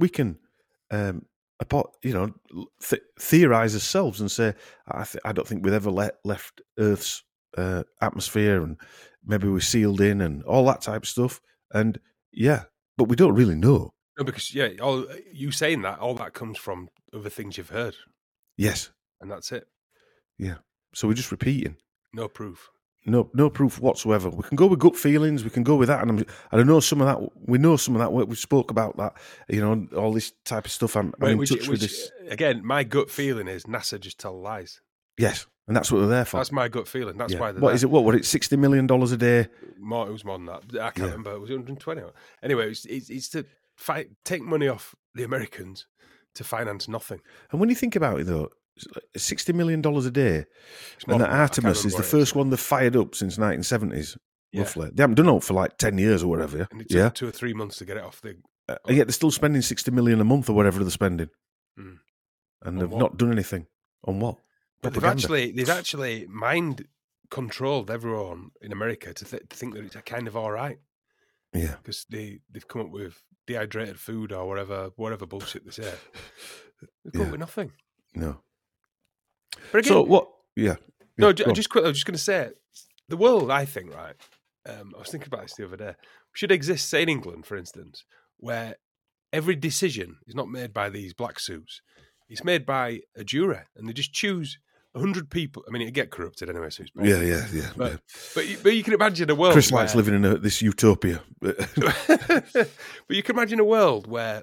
theorize ourselves and say, I don't think we've ever left Earth's atmosphere, and maybe we're sealed in and all that type of stuff. And yeah, but we don't really know. No, because you saying that, all that comes from other things you've heard. Yes, and that's it. Yeah. So we're just repeating. No proof. No proof whatsoever. We can go with gut feelings. We can go with that, and I know some of that. We know some of that. We spoke about that. You know, all this type of stuff. I'm in touch with this. Again, my gut feeling is NASA just tell lies. Yes, and that's what they're there for. That's my gut feeling. That's why they're What there. is it? What was it? $60 million a day? More. It was more than that. I can't remember. It was 120. Anyway, it's to take money off the Americans to finance nothing. And when you think about it, though, $60 million a day, and that Artemis is the first one they've fired up since 1970s, roughly. They haven't done it for like 10 years or whatever. And it took 2 or 3 months to get it off the... and yet they're still spending $60 million a month or whatever they're spending. And they've not done anything. On what? But they've actually mind controlled everyone in America to think that it's kind of all right. Yeah. Because they've come up with dehydrated food or whatever bullshit they say. They've come up with nothing. No. But again, so what? Yeah. No, just quickly. I was just going to say, the world. I think, right. I was thinking about this the other day. Should exist, say in England, for instance, where every decision is not made by these black suits. It's made by a jury, and they just choose 100 people. I mean, it'd get corrupted anyway. So yeah. But you can imagine a world. Chris likes living in this utopia. But you can imagine a world where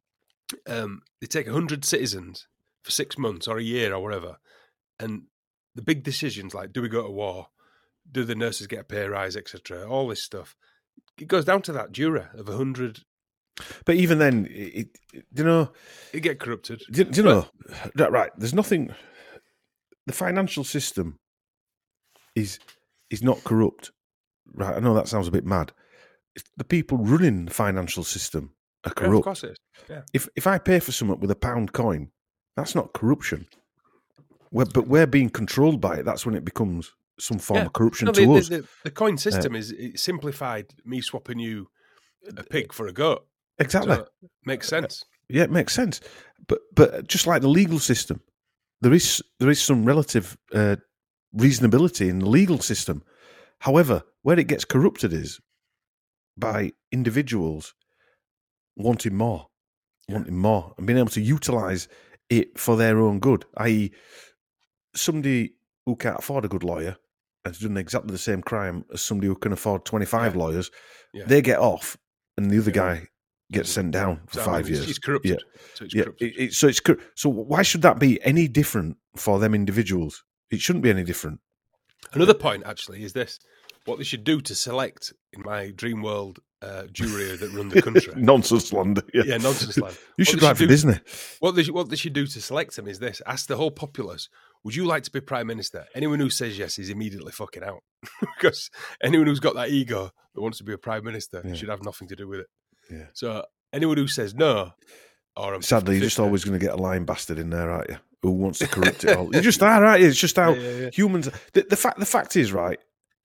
they take 100 citizens for 6 months or a year or whatever. And the big decisions like, do we go to war? Do the nurses get a pay rise, etc.? All this stuff. It goes down to that jury of 100. But even then, it get corrupted. Do you know? Right, there's nothing... The financial system is not corrupt. Right, I know that sounds a bit mad. The people running the financial system are corrupt. Yeah, of course it is. Yeah. If I pay for something with a pound coin, that's not corruption. But we're being controlled by it. That's when it becomes some form of corruption to us. The coin system is simplified. Me swapping you a pig for a goat. Exactly, so makes sense. Yeah, it makes sense. But just like the legal system, there is some relative reasonability in the legal system. However, where it gets corrupted is by individuals wanting more, and being able to utilise it for their own good, i.e. somebody who can't afford a good lawyer and has done exactly the same crime as somebody who can afford 25 lawyers, they get off and the other guy gets sent down for 5 years. It's corrupted. Yeah. So why should that be any different for them individuals? It shouldn't be any different. Another point, actually, is this. What they should do to select, in my dream world, jury that run the country. Nonsense land. Yeah, nonsense land. You should write for Disney. What they should do to select them is this. Ask the whole populace, would you like to be Prime Minister? Anyone who says yes is immediately fucking out. Because anyone who's got that ego that wants to be a Prime Minister should have nothing to do with it. Yeah. So anyone who says no, or sadly, you're just always going to get a lying bastard in there, aren't you? Who wants to corrupt it all? You just are, aren't you? It's just how humans. The fact is, right.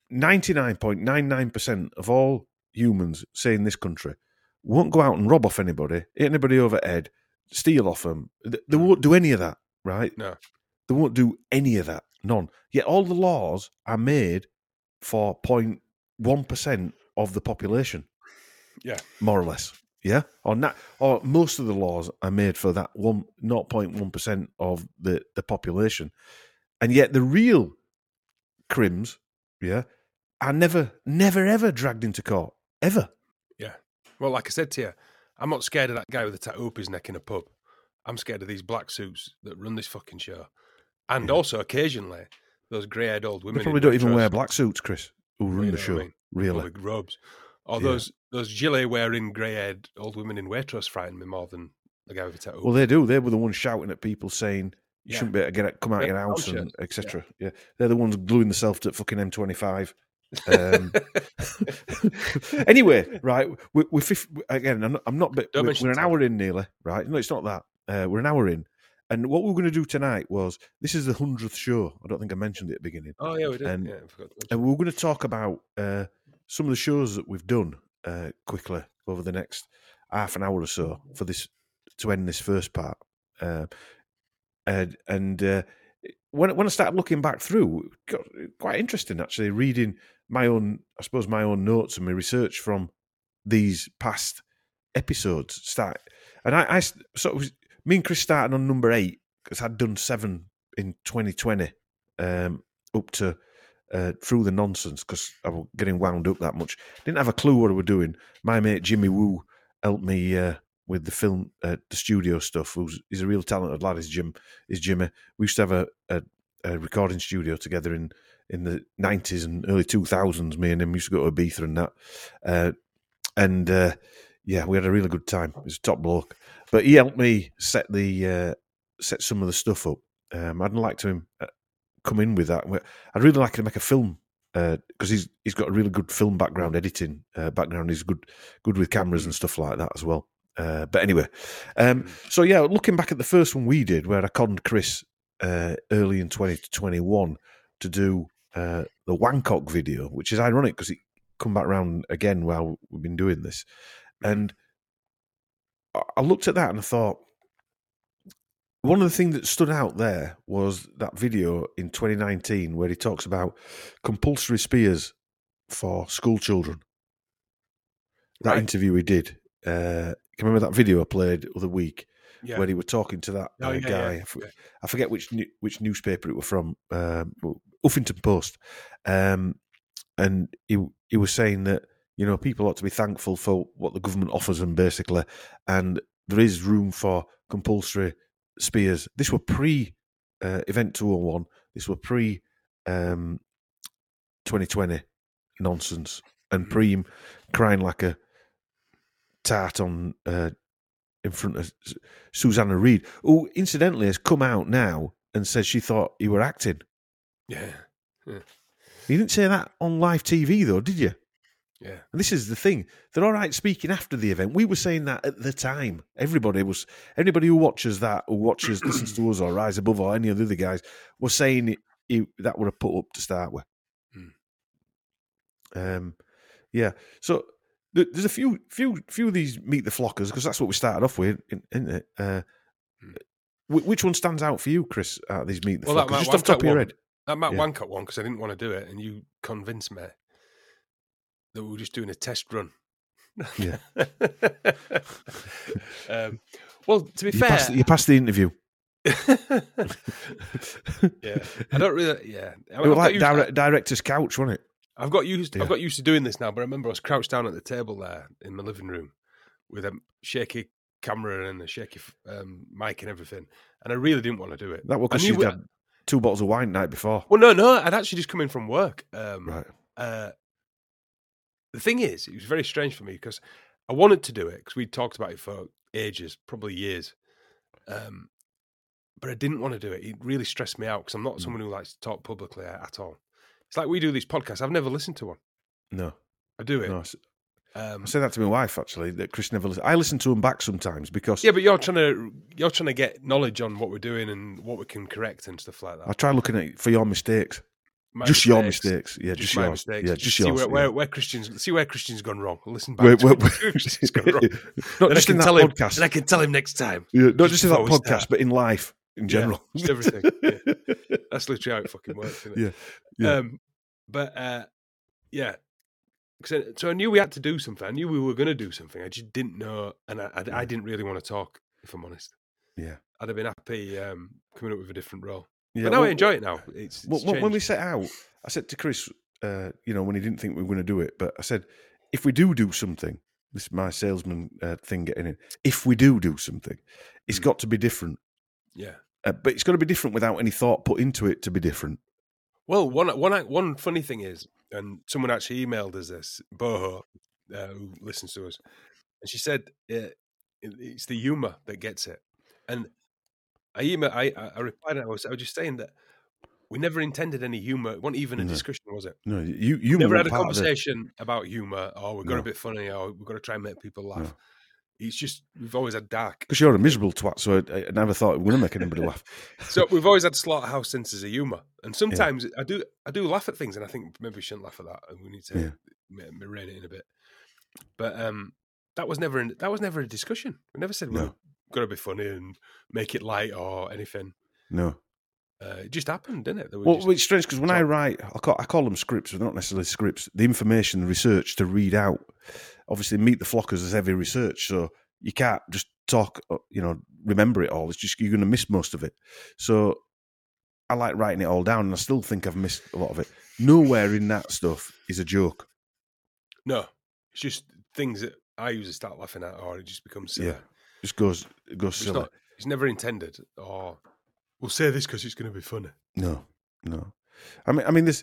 99.99% of all humans, say in this country, won't go out and rob off anybody, hit anybody over the head, steal off them. They won't do any of that, right? No. They won't do any of that. None. Yet all the laws are made for 0.1% of the population. Yeah. More or less. Yeah? Or most of the laws are made for that 0.1% of the population. And yet the real crims, are never, ever dragged into court. Ever. Yeah. Well, like I said to you, I'm not scared of that guy with a tattoo up his neck in a pub. I'm scared of these black suits that run this fucking show. And also, occasionally, those grey-haired old women... They probably don't even wear black suits, Chris, who run the show. I mean? Really. With robes. Or those gilet-wearing grey-haired old women in Waitrose frighten me more than the guy with a tattoo. Well, they do. They were the ones shouting at people saying... You shouldn't be able to come out of your house and etc. Yeah, they're the ones gluing themselves to fucking M25. Anyway, right? We're again. I'm not. But we're an hour in nearly. Right? No, it's not that. We're an hour in, and what we were going to do tonight was this is the 100th show. I don't think I mentioned it at the beginning. Oh yeah, we did. And, I forgot and we were going to talk about some of the shows that we've done quickly over the next half an hour or so for this to end this first part. When I started looking back through, it got quite interesting actually, reading my own notes and my research from these past episodes. And I sort of, me and Chris started on number 8 because I'd done 7 in 2020 up to through the nonsense because I was getting wound up that much. Didn't have a clue what I was doing. My mate Jimmy Woo helped me with the film, the studio stuff. He's a real talented lad. Is Jimmy. We used to have a recording studio together in the 90s and early 2000s. Me and him used to go to Ibiza and that. We had a really good time. He was a top bloke. But he helped me set some of the stuff up. I'd like to come in with that. I'd really like to make a film because he's got a really good film background, editing background. He's good with cameras and stuff like that as well. But anyway, so looking back at the first one we did, where I conned Chris early in 2021 to do the Wancock video, which is ironic because it come back around again while we've been doing this. And I looked at that and I thought, one of the things that stood out there was that video in 2019 where he talks about compulsory spears for school children. That interview he did. Can you remember that video I played the other week where he was talking to that guy? Yeah. I forget which newspaper it was from, Huffington Post, and he was saying that people ought to be thankful for what the government offers them basically, and there is room for compulsory spears. This were pre Event 201. This were pre 2020 nonsense and pre crying like a tart on in front of Susanna Reid, who incidentally has come out now and says she thought you were acting. Yeah. You didn't say that on live TV though, did you? Yeah. And this is the thing. They're all right speaking after the event. We were saying that at the time. Everybody who watches that, listens to us or Rise Above or any of the other guys, was saying that were a put up to start with. Yeah. So there's a few of these Meet the Flockers, because that's what we started off with, isn't it? Which one stands out for you, Chris, out of these Meet the Flockers? Just off the top of your head. That Matt Wancock one, because I didn't want to do it, and you convinced me that we were just doing a test run. Yeah. Well, to be fair... You passed the interview. Yeah. I don't really... Yeah. It was like director's couch, wasn't it? I've got used to doing this now, but I remember I was crouched down at the table there in my living room with a shaky camera and a shaky mic and everything, and I really didn't want to do it. That was because you had 2 bottles of wine the night before. Well, no, I'd actually just come in from work. Right. The thing is, it was very strange for me because I wanted to do it because we'd talked about it for ages, probably years, but I didn't want to do it. It really stressed me out because I'm not someone who likes to talk publicly at all. It's like we do these podcasts. I've never listened to one. No. I do it. No, I say that to my wife, actually, that Chris never listens. I listen to them back sometimes because... Yeah, but you're trying to get knowledge on what we're doing and what we can correct and stuff like that. I try looking at it for your mistakes. Your mistakes. Yeah, just yours. Mistakes. Yeah, just yours. Where Christian's gone wrong. Listen back where Christian's gone wrong. Not just in that podcast. And I can tell him next time. Yeah, not just in that podcast, but in life in general. Yeah, just everything. Yeah. That's literally how it fucking works, isn't it? Yeah. So I knew we had to do something. I knew we were going to do something. I just didn't know, and I didn't really want to talk, if I'm honest. Yeah. I'd have been happy coming up with a different role. Yeah, but now I enjoy it now. It's when we set out, I said to Chris, when he didn't think we were going to do it, but I said, if we do something, this is my salesman thing getting in, if we do something, it's got to be different. Yeah. But it's got to be different without any thought put into it to be different. Well, one funny thing is, and someone actually emailed us this, Boho, who listens to us, and she said it's the humour that gets it. And I replied, and I was just saying that we never intended any humour. It wasn't even a discussion, was it? No, you never had a conversation about humour, or we've got a bit funny, or we've got to try and make people laugh. No. It's just, we've always had dark. Because you're a miserable twat, so I never thought it was going to make anybody laugh. So we've always had slaughterhouse senses of humour. And sometimes I do laugh at things, and I think maybe we shouldn't laugh at that, and we need to rein it in a bit. But that was never a discussion. We never said we've got to be funny and make it light or anything. No. It just happened, didn't it? It's strange because when I write, I call them scripts, but they're not necessarily scripts. The information, the research to read out. Obviously, Meet the Flockers is heavy research, so you can't just talk, remember it all. It's just you're going to miss most of it. So I like writing it all down, and I still think I've missed a lot of it. Nowhere in that stuff is a joke. No, it's just things that I usually start laughing at, or it just becomes silly. Yeah, it goes silly. It's never intended, or we'll say this because it's going to be funny. No. I mean, this.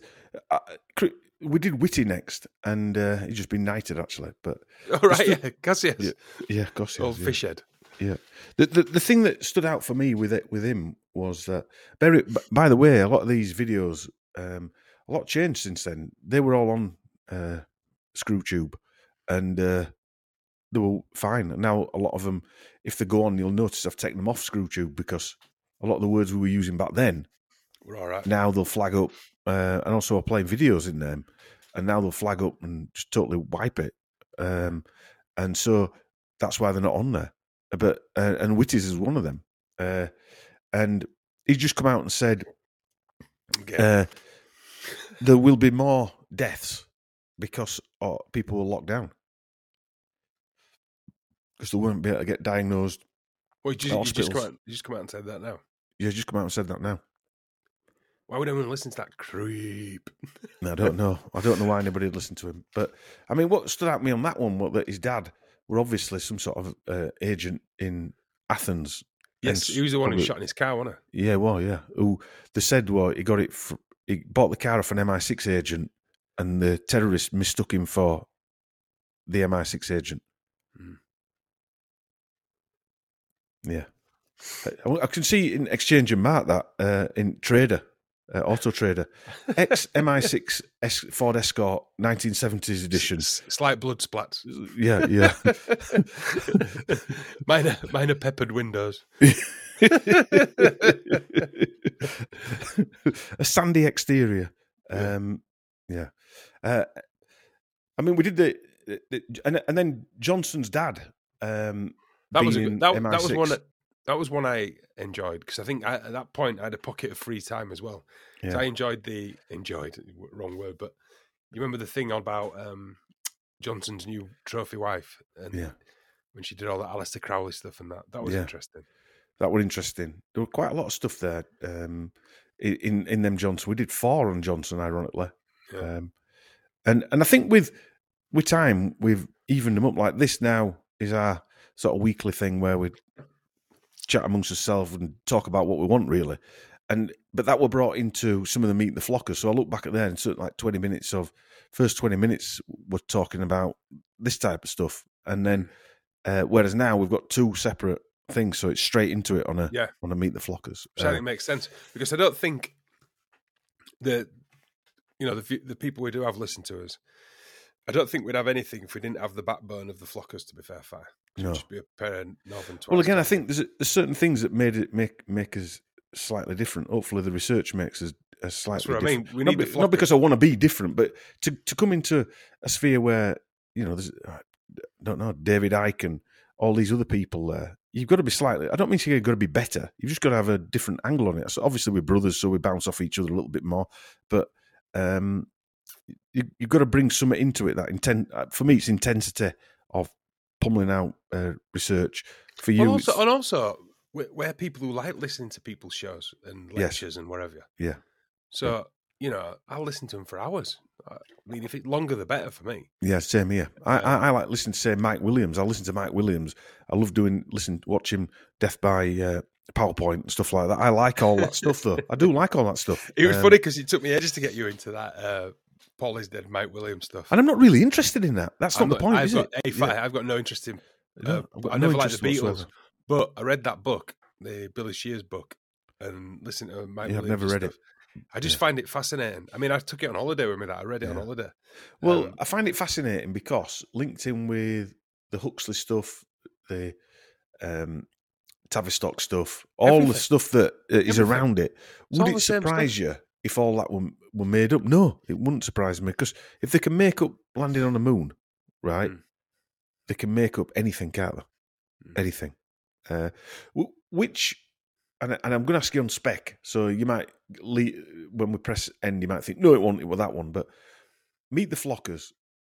We did Witty next, and he's just been knighted actually. But Cassius. Yeah, Cassius. Old fishhead. Yeah. The thing that stood out for me with him was that. By the way, a lot of these videos, a lot changed since then. They were all on ScrewTube, and they were fine. And now a lot of them, if they go on, you'll notice I've taken them off ScrewTube because a lot of the words we were using back then, we're all right. Now they'll flag up, and also I'm playing videos in them, and now they'll flag up and just totally wipe it. And so that's why they're not on there. But and Witties is one of them. And he's just come out and said there will be more deaths because people were locked down. Because they won't be able to get diagnosed. Well, you just come out and said that now? Yeah, just come out and said that now. Why would anyone listen to that creep? I don't know. I don't know why anybody would listen to him. But, I mean, what stood out to me on that one was that his dad were obviously some sort of agent in Athens. Yes, he was the one who shot in his car, wasn't he? Yeah, well, yeah. Who they said, he got it. He bought the car off an MI6 agent, and the terrorists mistook him for the MI6 agent. Mm. Yeah, I can see in Exchange and Mart that in Trader, Auto Trader, ex MI6 Ford Escort 1970s edition, slight blood splats. Yeah. minor peppered windows. A sandy exterior. Yeah. I mean, we did and then Johnson's dad. That was one I enjoyed because I think at that point I had a pocket of free time as well. Yeah. So I enjoyed wrong word, but you remember the thing about Johnson's new trophy wife and when she did all that Aleister Crowley stuff and that was interesting. That was interesting. There were quite a lot of stuff there in them Johnson. We did 4 on Johnson, ironically. Yeah. And I think with time, we've evened them up. Like this now is our sort of weekly thing where we chat amongst ourselves and talk about what we want, really. But that were brought into some of the Meet the Flockers. So I look back at there and sort of like 20 minutes we're talking about this type of stuff. And then, whereas now we've got 2 separate things, so it's straight into it on a Meet the Flockers. Which I think makes sense because I don't think the people we do have listened to us, I don't think we'd have anything if we didn't have the backbone of the Flockers, to be fair. No. Just be a pair of Northern twats. Well, again, I think there's certain things that made it make us slightly different. Hopefully the research makes us slightly different. I mean. We need not because I want to be different, but to come into a sphere where, there's, I don't know, David Icke and all these other people there, you've got to be slightly, I don't mean you've got to be better, you've just got to have a different angle on it. So obviously we're brothers, so we bounce off each other a little bit more, but you've got to bring something into it. That for me, it's intensity of pummeling out research. For you, also we're people who like listening to people's shows and lectures and whatever. Yeah. So I'll listen to them for hours. I mean, if it's longer, the better for me. Yeah, same here. I like listening to, say, Mike Williams. I listen to Mike Williams. I love watching Death by PowerPoint and stuff like that. I like all that stuff, though. I do like all that stuff. It was funny because it took me ages to get you into that Paul is Dead, Mike Williams stuff. And I'm not really interested in that. That's not the point, is it? I've got no interest in... I never liked the Beatles, whatsoever. But I read that book, the Billy Shears book, and listened to Mike Williams. I've never read it. I just find it fascinating. I mean, I took it on holiday with me. I read it on holiday. Well, I find it fascinating because linked in with the Huxley stuff, the Tavistock stuff, all the stuff that is around it. Would it surprise you if all that were made up? No, it wouldn't surprise me, because if they can make up landing on the moon, right, they can make up anything, can't they? Anything. Which... And I'm going to ask you on spec, so you might, when we press end, you might think, no, it wasn't, it was that one. But Meet the Flockers,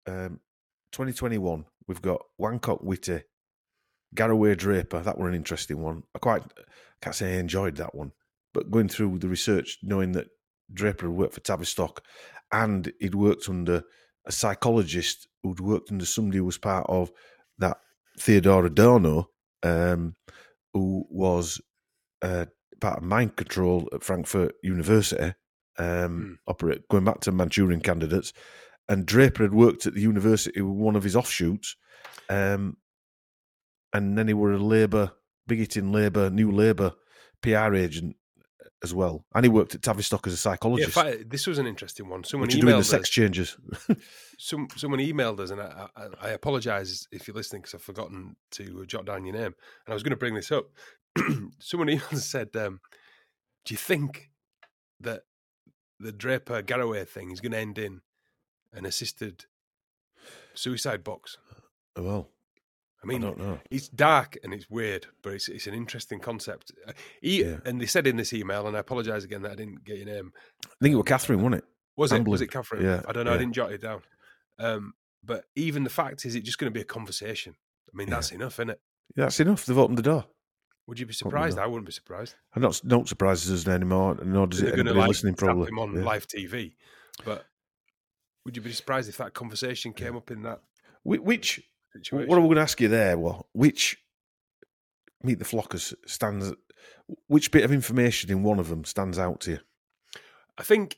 2021, we've got Wancock Whitty, Garraway Draper, that were an interesting one. I can't say I enjoyed that one, but going through the research, knowing that Draper had worked for Tavistock and he'd worked under a psychologist who'd worked under somebody who was part of that Theodore Adorno, who was... part of mind control at Frankfurt University, going back to Manchurian Candidates, and Draper had worked at the university with one of his offshoots, and then he were a bigoting New Labour PR agent as well, and he worked at Tavistock as a psychologist. Yeah, this was an interesting one. Someone emailed doing the sex changes. Someone emailed us, and I apologise if you're listening because I've forgotten to jot down your name, and I was going to bring this up. Someone emailed and said, do you think that the Draper Garraway thing is going to end in an assisted suicide box? Well, I mean, I don't know. It's dark and it's weird, but it's an interesting concept. And they said in this email, and I apologise again that I didn't get your name. I think it was Catherine, wasn't it? Was it Catherine? Yeah. I don't know. I didn't jot it down. But even the fact is, it's just going to be a conversation. I mean, that's enough, isn't it? Yeah, that's enough. They've opened the door. Would you be surprised? I wouldn't be surprised. I'm not surprised us anymore, nor does it anybody listening probably. Him on live TV, but would you be surprised if that conversation came up in that? Which situation? What I'm going to ask you there, which Meet the Flockers which bit of information in one of them stands out to you? I think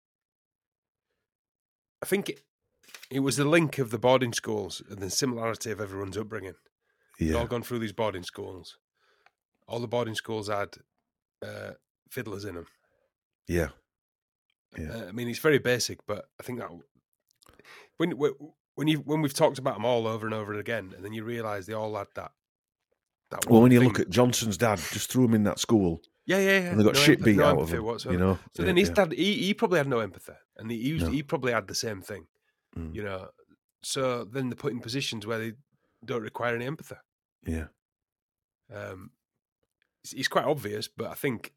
it was the link of the boarding schools and the similarity of everyone's upbringing. Yeah. We've all gone through these boarding schools. All the boarding schools had fiddlers in them. Yeah. I mean, it's very basic, but I think that when we've talked about them all over and over again, and then you realise they all had that. Well, when you look at Johnson's dad, just threw him in that school. Yeah. And they got shit beat out of him. Whatsoever. So then his dad, he probably had no empathy, and he probably had the same thing. You know, so then they're put in positions where they don't require any empathy. Yeah. It's quite obvious, but I think...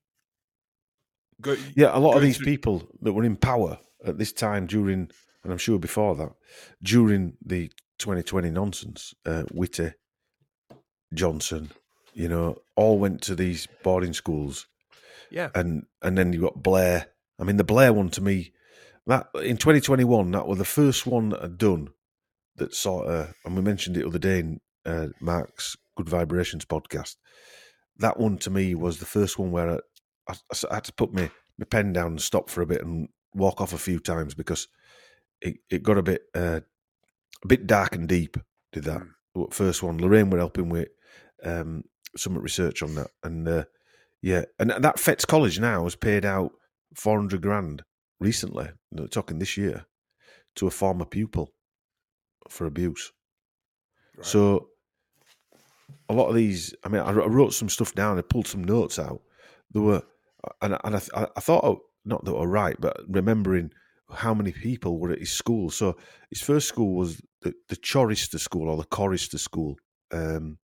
a lot of these people that were in power at this time during, and I'm sure before that, during the 2020 nonsense, Whitty, Johnson, all went to these boarding schools. Yeah. And then you got Blair. I mean, the Blair one to me, that in 2021, that was the first one that I'd done that sort of, and we mentioned it the other day in Mark's Good Vibrations podcast. That one to me was the first one where I had to put my pen down and stop for a bit and walk off a few times because it got a bit dark and deep. Did that first one? Lorraine were helping with some research on that, and and that Fettes College now has paid out $400,000 recently. They're talking this year to a former pupil for abuse. Right. So a lot of these, I mean, I wrote some stuff down. I pulled some notes out. There were, and I thought, not that were right, but remembering how many people were at his school. So his first school was the Chorister School or the Chorister School, and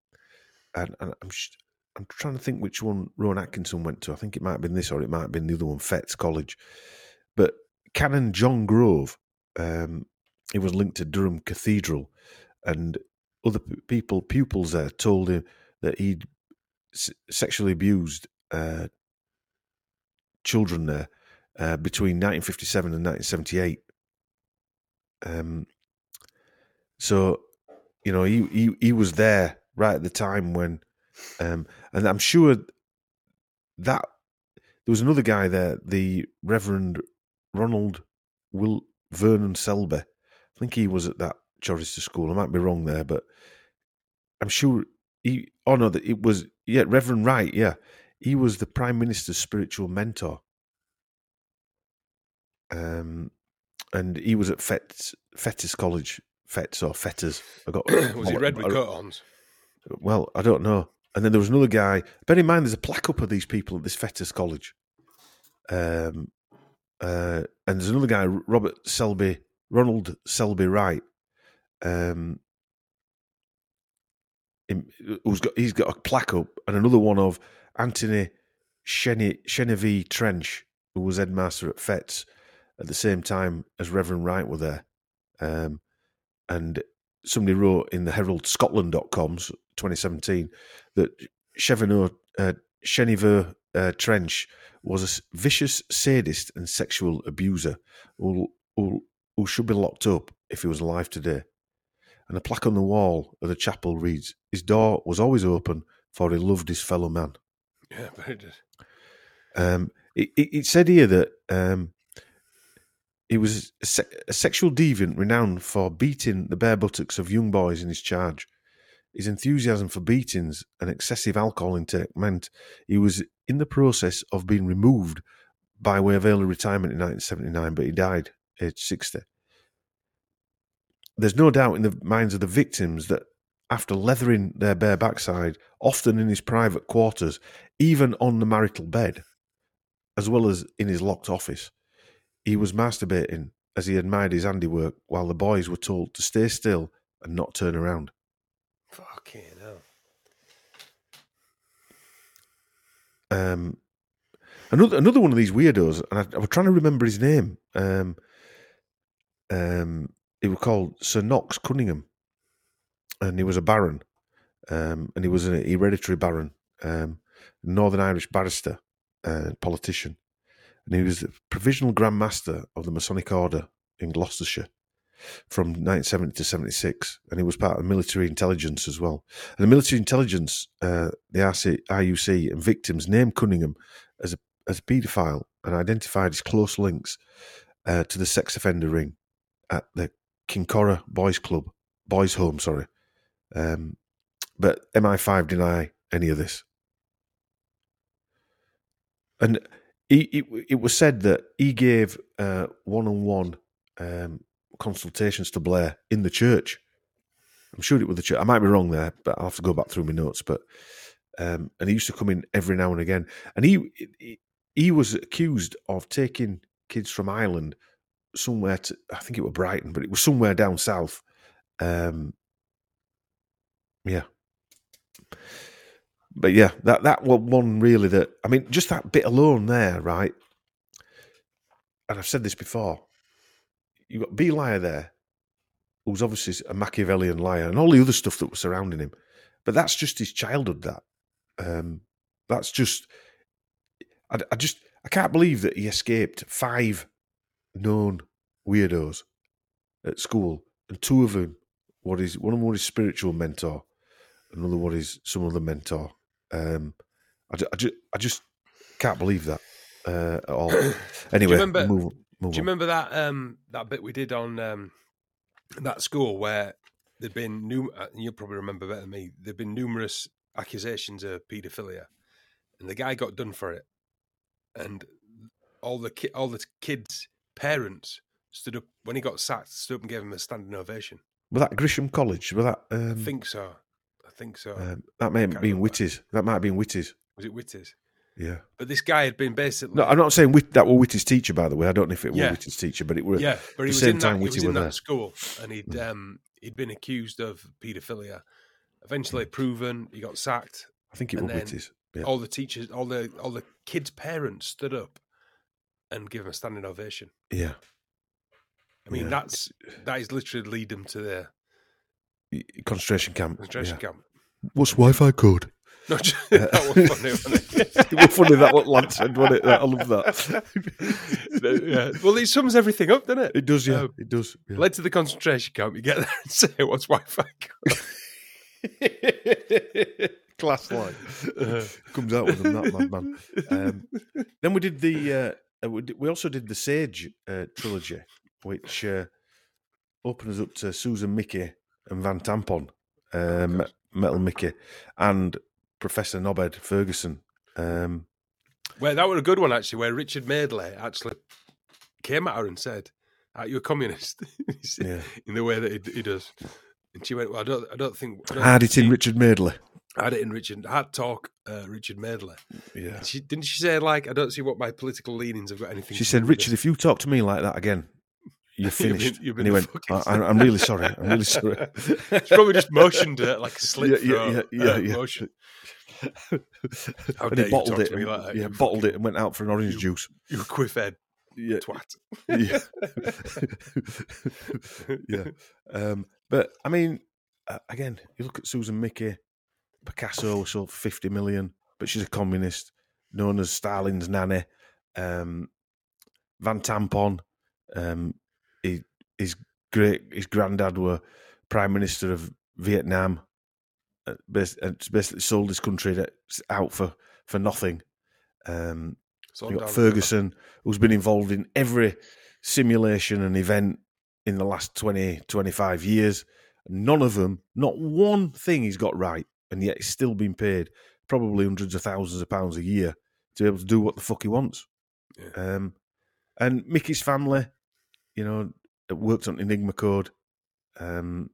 I'm trying to think which one Rowan Atkinson went to. I think it might have been this or it might have been the other one, Fettes College. But Canon John Grove, he was linked to Durham Cathedral, and other pupils there told him that he'd sexually abused children there between 1957 and 1978. So, he was there right at the time when, and I'm sure that there was another guy there, the Reverend Ronald Vernon Selby. I think he was at that Chorister School. I might be wrong there, but I'm sure Reverend Wright, yeah. He was the Prime Minister's spiritual mentor. And he was at Fettes College, Fettes or Fetters. Was he red with coat-ons? Well, I don't know. And then there was another guy. Bear in mind, there's a plaque up of these people at this Fettes College. And there's another guy, Ronald Selby Wright. He's got a plaque up, and another one of Anthony Chenevie Trench, who was headmaster at Fettes at the same time as Reverend Wright were there. And somebody wrote in the HeraldScotland.com 2017 that Chenevie Trench was a vicious sadist and sexual abuser who should be locked up if he was alive today. And a plaque on the wall of the chapel reads, "His door was always open, for he loved his fellow man." Yeah, but it did. It said here that he was a sexual deviant renowned for beating the bare buttocks of young boys in his charge. His enthusiasm for beatings and excessive alcohol intake meant he was in the process of being removed by way of early retirement in 1979, but he died aged 60. There's no doubt in the minds of the victims that after leathering their bare backside, often in his private quarters, even on the marital bed, as well as in his locked office, he was masturbating as he admired his handiwork while the boys were told to stay still and not turn around. Fucking hell. Another one of these weirdos, and I was trying to remember his name. He was called Sir Knox Cunningham, and he was a baron, and he was an hereditary baron, Northern Irish barrister, politician, and he was the provisional Grand Master of the Masonic Order in Gloucestershire from 1970 to 76, and he was part of military intelligence as well. And the military intelligence, the IUC, and victims named Cunningham as a paedophile and identified his close links to the sex offender ring at the Kincora Boys Home. But MI5 deny any of this. And it was said that he gave one-on-one consultations to Blair in the church. I'm sure it was the church. I might be wrong there, but I'll have to go back through my notes. But and he used to come in every now and again. And he was accused of taking kids from Ireland somewhere to, I think it was Brighton, but it was somewhere down south, Yeah. But yeah, that one really that, I mean, just that bit alone there, right? And I've said this before. You've got B. Liar there, who's obviously a Machiavellian liar, and all the other stuff that was surrounding him. But that's just his childhood, that's just... I can't believe that he escaped 5 known weirdos at school, and 2 of them, one of them was his spiritual mentor, another one is some other mentor. I just can't believe that at all. Anyway, do you remember that that bit we did on that school where there'd been you'll probably remember better than me. There'd been numerous accusations of paedophilia, and the guy got done for it, and all the kids' parents stood up when he got sacked. Stood up and gave him a standing ovation. Was that Grisham College? Was that? I think so. That may have been Whitty's. That might have been Whitty's. Was it Whitty's? Yeah. But this guy had been basically... No, I'm not saying that was Whitty's teacher, by the way. I don't know if it was Whitty's teacher, but it was... Yeah, but he was in that school, and he'd been accused of paedophilia. Eventually proven, he got sacked. I think it was Whitty's. Yeah. All the teachers, all the kids' parents stood up and gave him a standing ovation. Yeah. I mean, that is literally lead them to the... concentration camp. Camp. What's Wi-Fi code? No, that was funny, wasn't it? It was funny that what Lance said, wasn't it? I love that. Yeah. Well, it sums everything up, doesn't it? It does, yeah. It does. Yeah. Led to the concentration camp. You get there and say, "What's Wi-Fi code?" Class line. Comes out with them, that madman. Then we did we also did the Sage trilogy, which opened us up to Susan Mickey and Van Tampon, Metal Mickey, and Professor Knobhead Ferguson. Well, that was a good one, actually, where Richard Madeley actually came at her and said, "Are you a communist?" In the way that he does. And she went, "Well, I don't think..." Had it in Richard Madeley. Hard talk, Richard Madeley. Yeah. Didn't she say, like, "I don't see what my political leanings have got anything She to said, do with "Richard, this." if you talk to me like that again, you're finished." You've and been he went, I'm really sorry. I'm really sorry. She probably just motioned it like a slit yeah. motion. And he bottled it. Bottled it and went out for an orange juice. You quiff head. Yeah. Twat. Yeah. But, I mean, again, you look at Susan Mickey, Picasso sold 50 million, but she's a communist, known as Stalin's nanny. Van Tampon, his granddad were Prime Minister of Vietnam, basically sold his country out for nothing. You got Ferguson, who's been involved in every simulation and event in the last 20, 25 years. None of them, not one thing he's got right, and yet he's still being paid probably hundreds of thousands of pounds a year to be able to do what the fuck he wants. Yeah. And Mickey's family, worked on Enigma Code. Mum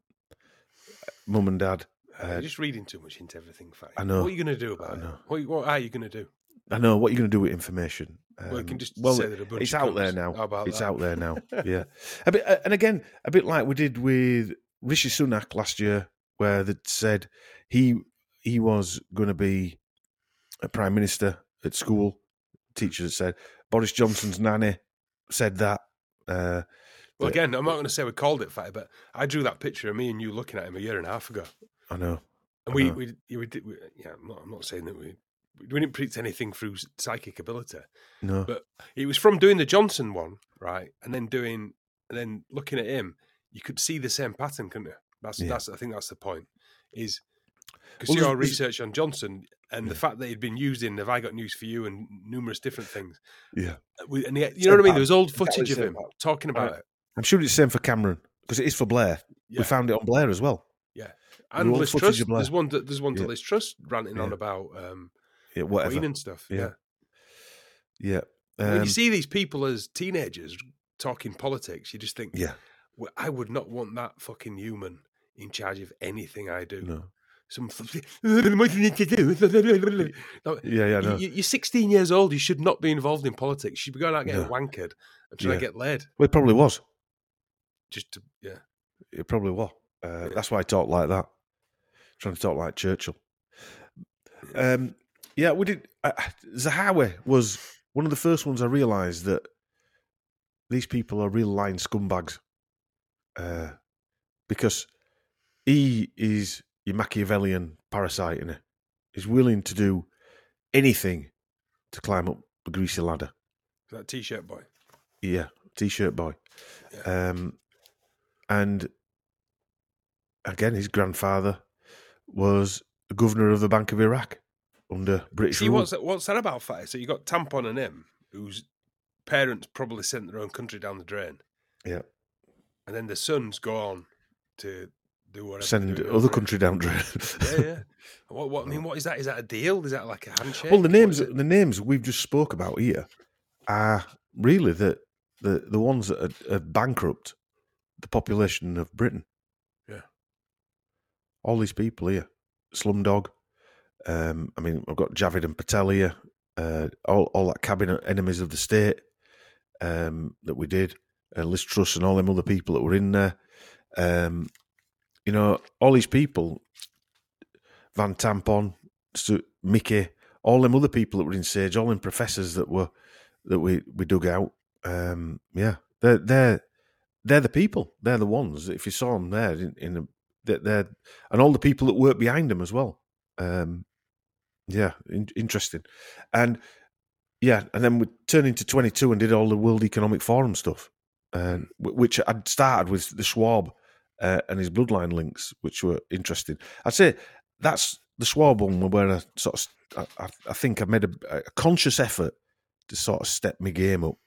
and Dad. You're just reading too much into everything, Fatty. I know. What are you going to do about it? What are you going to do? I know. What are you going to do with information? You can just say that a bunch it's of out there now. How about it's that? out there now. Yeah. A bit like we did with Rishi Sunak last year, where they said he was going to be a Prime Minister at school. Teachers said Boris Johnson's nanny said that. Well, again, I'm not going to say we called it, Fatty, but I drew that picture of me and you looking at him a year and a half ago. I know. And we did. I'm not saying that we didn't predict anything through psychic ability. No, but it was from doing the Johnson one, right, and then looking at him, you could see the same pattern, couldn't you? That's I think that's the point. Is because your research on Johnson and the fact that he'd been used in "Have I Got News for You" and numerous different things. Yeah, and you know what I mean. There was old footage of him talking about it. I'm sure it's the same for Cameron because it is for Blair. Yeah. We found it on Blair as well. Yeah, and Liz Truss. There's one to Liz Truss ranting on about whatever Queen and stuff. Yeah. When you see these people as teenagers talking politics, you just think, well, I would not want that fucking human in charge of anything I do. No. What do you need to do? No. You're 16 years old. You should not be involved in politics. You should be going out getting wankered and trying to get laid. Well, it probably was. It probably was. That's why I talk like that. Trying to talk like Churchill. Yeah, we did. Zahawi was one of the first ones I realised that these people are real line scumbags. Because he is your Machiavellian parasite, isn't he? He's willing to do anything to climb up the greasy ladder. Is that T-shirt boy? Yeah, T-shirt boy. Yeah. And again, his grandfather was the governor of the Bank of Iraq under British rule. What's that about, Fatty? So you got Tampon and him, whose parents probably sent their own country down the drain. Yeah. And then the sons go on to do whatever. Send other country down the drain. Yeah. What I mean, what is that? Is that a deal? Is that like a handshake? Well, the names we've just spoke about here are really the ones that are bankrupt the population of Britain. Yeah. All these people here. Slumdog. I mean, I've got Javid and Patel here. All that cabinet enemies of the state that we did. Liz Truss and all them other people that were in there. You know, all these people, Van Tampon, Mickey, all them other people that were in Sage, all them professors that we dug out. Yeah, they're the people. They're the ones. If you saw them there, they're and all the people that work behind them as well. Yeah, interesting. And yeah, and then we turned into 22 and did all the World Economic Forum stuff, which I'd started with the Schwab and his bloodline links, which were interesting. I'd say that's the Schwab one where I sort of, I think I made a conscious effort to sort of step my game up.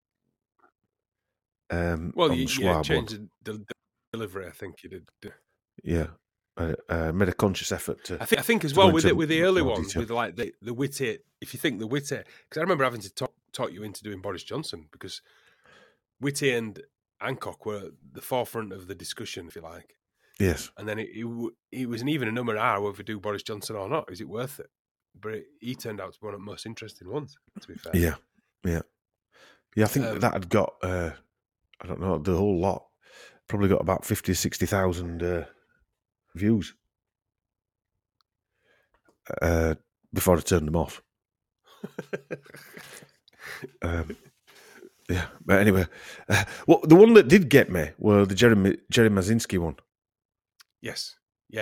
Well, you changed the delivery. I think you did. Yeah. I made a conscious effort to. I think as well with the early ones, detail. With like the Whitty. If you think the Whitty, because I remember having to talk you into doing Boris Johnson because Whitty and Hancock were at the forefront of the discussion, if you like. Yes. And then it wasn't even a number hour whether we do Boris Johnson or not. Is it worth it? But he turned out to be one of the most interesting ones. To be fair. Yeah. I think that had got I don't know, the whole lot probably got about 50,000 or 60,000 views before I turned them off. Yeah, but anyway, well, the one that did get me were the Jerry Mazinski one. Yes.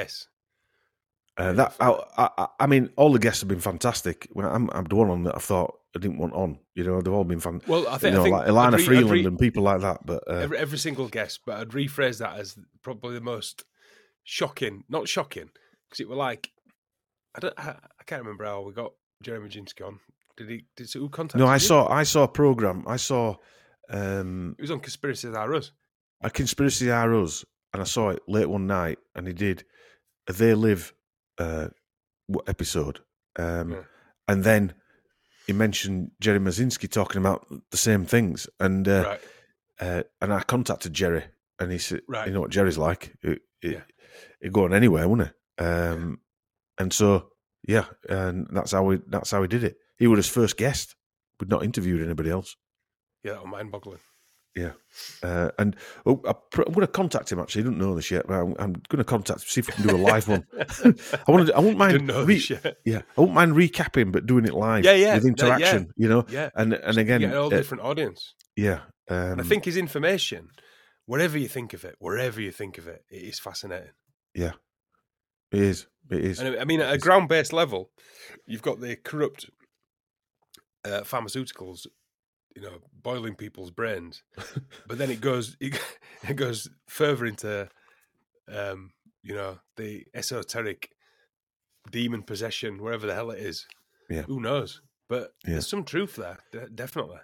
I mean, all the guests have been fantastic. I'm the one on that I thought I didn't want on. You know, they've all been fun. Well, I think like Ilana Freeland and people like that. But every single guest, but I'd rephrase that as probably the most shocking. Not shocking because it were like I can't remember how we got Jeremy Mazinski on. Did who contact? No, I saw a program. I saw it was on Conspiracy R Us. A Conspiracy R Us, and I saw it late one night, and he did a They Live episode, and then he mentioned Jerry Mazinski talking about the same things, and I contacted Jerry, and he said, "You know what Jerry's like? He'd go on anywhere, wouldn't he?" And so, yeah, and that's how he did it. He was his first guest. We'd not interviewed anybody else. Yeah, that was mind-boggling. Yeah, and I'm going to contact him. Actually, he doesn't know this yet, but I'm going to contact him, see if we can do a live one. I won't mind. I won't mind recapping, but doing it live. With interaction. You know. Yeah. And again, get a whole different audience. Yeah. I think his information, wherever you think of it, it is fascinating. Yeah, it is. And I mean, at a ground-based level, you've got the corrupt pharmaceuticals, boiling people's brains, but then it goes further into, the esoteric demon possession, wherever the hell it is. Yeah, who knows? But there's some truth there, definitely.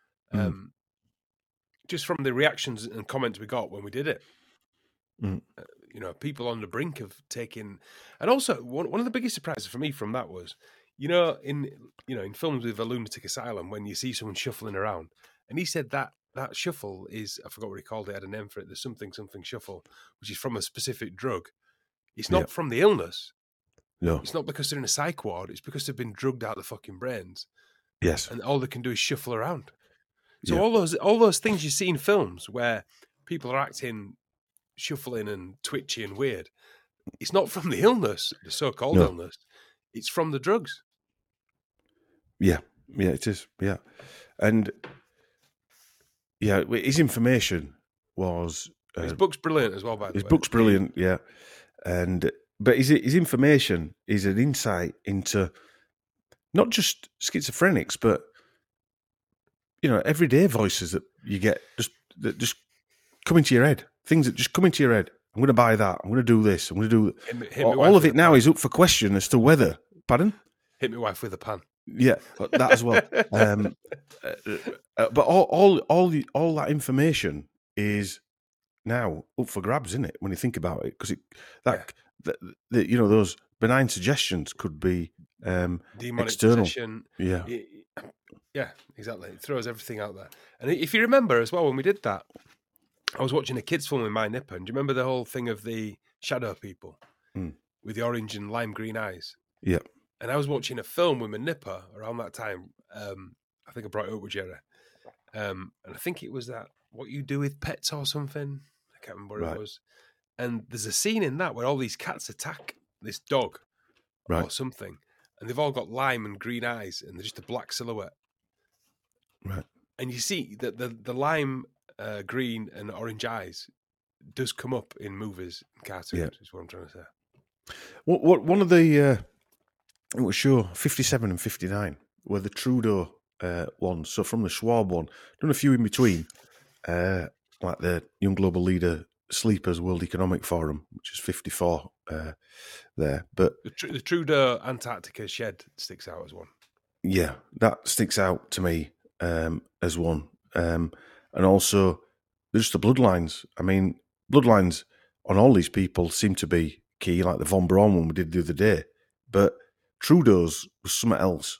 Just from the reactions and comments we got when we did it. People on the brink of taking, and also one of the biggest surprises for me from that was, in films with a lunatic asylum, when you see someone shuffling around, and he said that shuffle is, I forgot what he called it, had a name for it. There's something shuffle, which is from a specific drug. It's not from the illness. No, it's not because they're in a psych ward. It's because they've been drugged out of the fucking brains. Yes, and all they can do is shuffle around. So all those things you see in films where people are acting shuffling and twitchy and weird, it's not from the illness, the so-called illness. It's from the drugs. Yeah, it is. Yeah, and his information was his book's brilliant as well. By the way, his book's brilliant. Yeah, but his information is an insight into not just schizophrenics, but everyday voices that you get that just come into your head. Things that just come into your head. I'm going to buy that. I'm going to do this. I'm going to do all of it now is up for question as to whether. Pardon? Hit my wife with a pan. Yeah, that as well. But all that information is now up for grabs, isn't it? When you think about it, because those benign suggestions could be external. Yeah, yeah, exactly. It throws everything out there. And if you remember as well, when we did that, I was watching a kids' film with my nipper. And do you remember the whole thing of the shadow people with the orange and lime green eyes? Yeah. And I was watching a film with my nipper around that time. I think I brought it up with Jerry. And I think it was that What You Do with Pets or something. I can't remember what it was. And there's a scene in that where all these cats attack this dog or something. And they've all got lime and green eyes and they're just a black silhouette. Right. And you see that the lime, green and orange eyes does come up in movies and cartoons, is what I'm trying to say. One of the... it was sure 57 and 59 were the Trudeau ones. So from the Schwab one, done a few in between, like the Young Global Leader Sleepers World Economic Forum, which is 54 there. But the Trudeau Antarctica Shed sticks out as one. Yeah, that sticks out to me as one. And also, there's the bloodlines. I mean, bloodlines on all these people seem to be key, like the Von Braun one we did the other day. But Trudeau's was something else.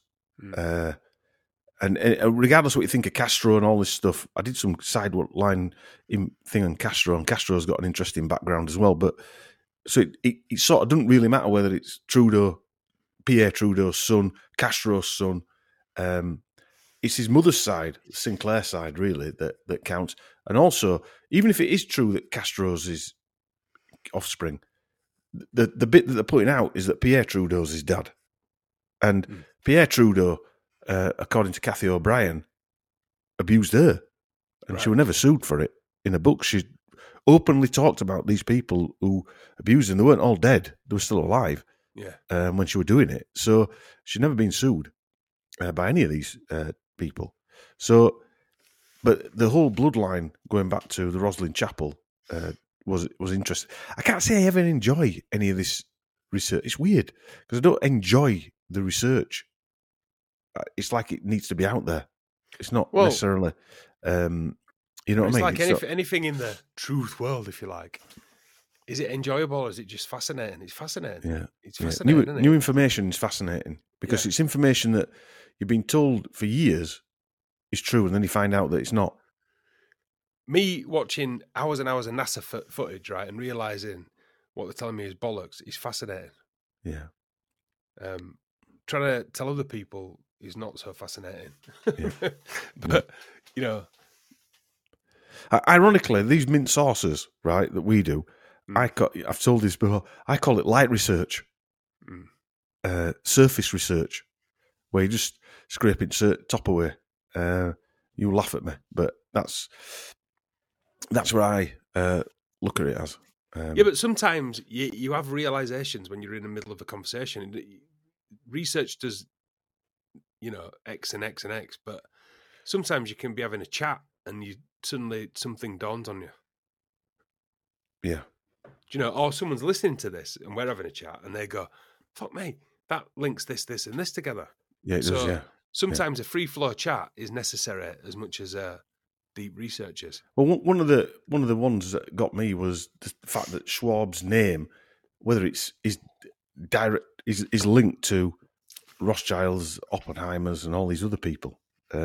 And regardless of what you think of Castro and all this stuff, I did some sideline thing on Castro, and Castro's got an interesting background as well. But so it sort of doesn't really matter whether it's Trudeau, Pierre Trudeau's son, Castro's son. It's his mother's side, Sinclair side, really, that counts. And also, even if it is true that Castro's his offspring, the bit that they're putting out is that Pierre Trudeau's his dad. And Pierre Trudeau, according to Cathy O'Brien, abused her. And she was never sued for it. In a book, she openly talked about these people who abused her. And they weren't all dead. They were still alive when she was doing it. So she'd never been sued by any of these people. So, but the whole bloodline, going back to the Roslin Chapel, was interesting. I can't say I ever enjoy any of this research. It's weird because I don't enjoy the research. It's like it needs to be out there. It's not necessarily, you know what I mean? Like it's like anything in the truth world, if you like. Is it enjoyable or is it just fascinating? It's fascinating. Yeah. It's fascinating, isn't it? New information is fascinating because it's information that you've been told for years is true, and then you find out that it's not. Me watching hours and hours of NASA footage, right, and realising what they're telling me is bollocks is fascinating. Yeah. Trying to tell other people is not so fascinating. Yeah. But, you know. Ironically, these mint saucers, right, that we do, I've told this before, I call it light research, surface research, where you just scrape it top away. You laugh at me, but that's where I look at it as. But sometimes you have realizations when you're in the middle of a conversation. Research does, X and X and X, but sometimes you can be having a chat and suddenly something dawns on you. Yeah. Or someone's listening to this and we're having a chat and they go, fuck me, that links this, and this together. Yeah, it does, yeah. Sometimes a free flow chat is necessary as much as deep research is. Well, one of the ones that got me was the fact that Schwab's name, whether is direct, is linked to Rothschilds, Oppenheimers, and all these other people,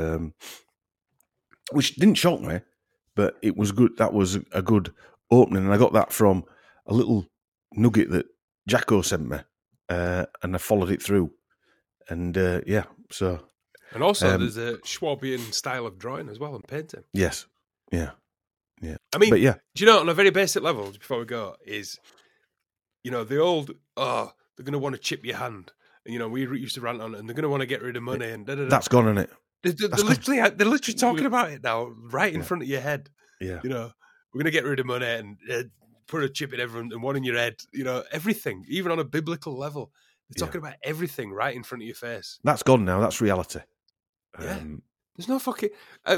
which didn't shock me, but it was good. That was a good opening, and I got that from a little nugget that Jacko sent me, and I followed it through, and so. And also, there's a Schwabian style of drawing as well and painting. Yes, yeah. Yeah. I mean, but yeah. Do you know, on a very basic level, before we go, is, the old, they're going to want to chip your hand. And, we used to rant on it, and they're going to want to get rid of money. And That's gone, isn't it? They're literally talking about it now, right in front of your head. Yeah. We're going to get rid of money and put a chip in everyone and one in your head. Everything, even on a biblical level. They're talking about everything right in front of your face. That's gone now. That's reality. Yeah. There's no fucking...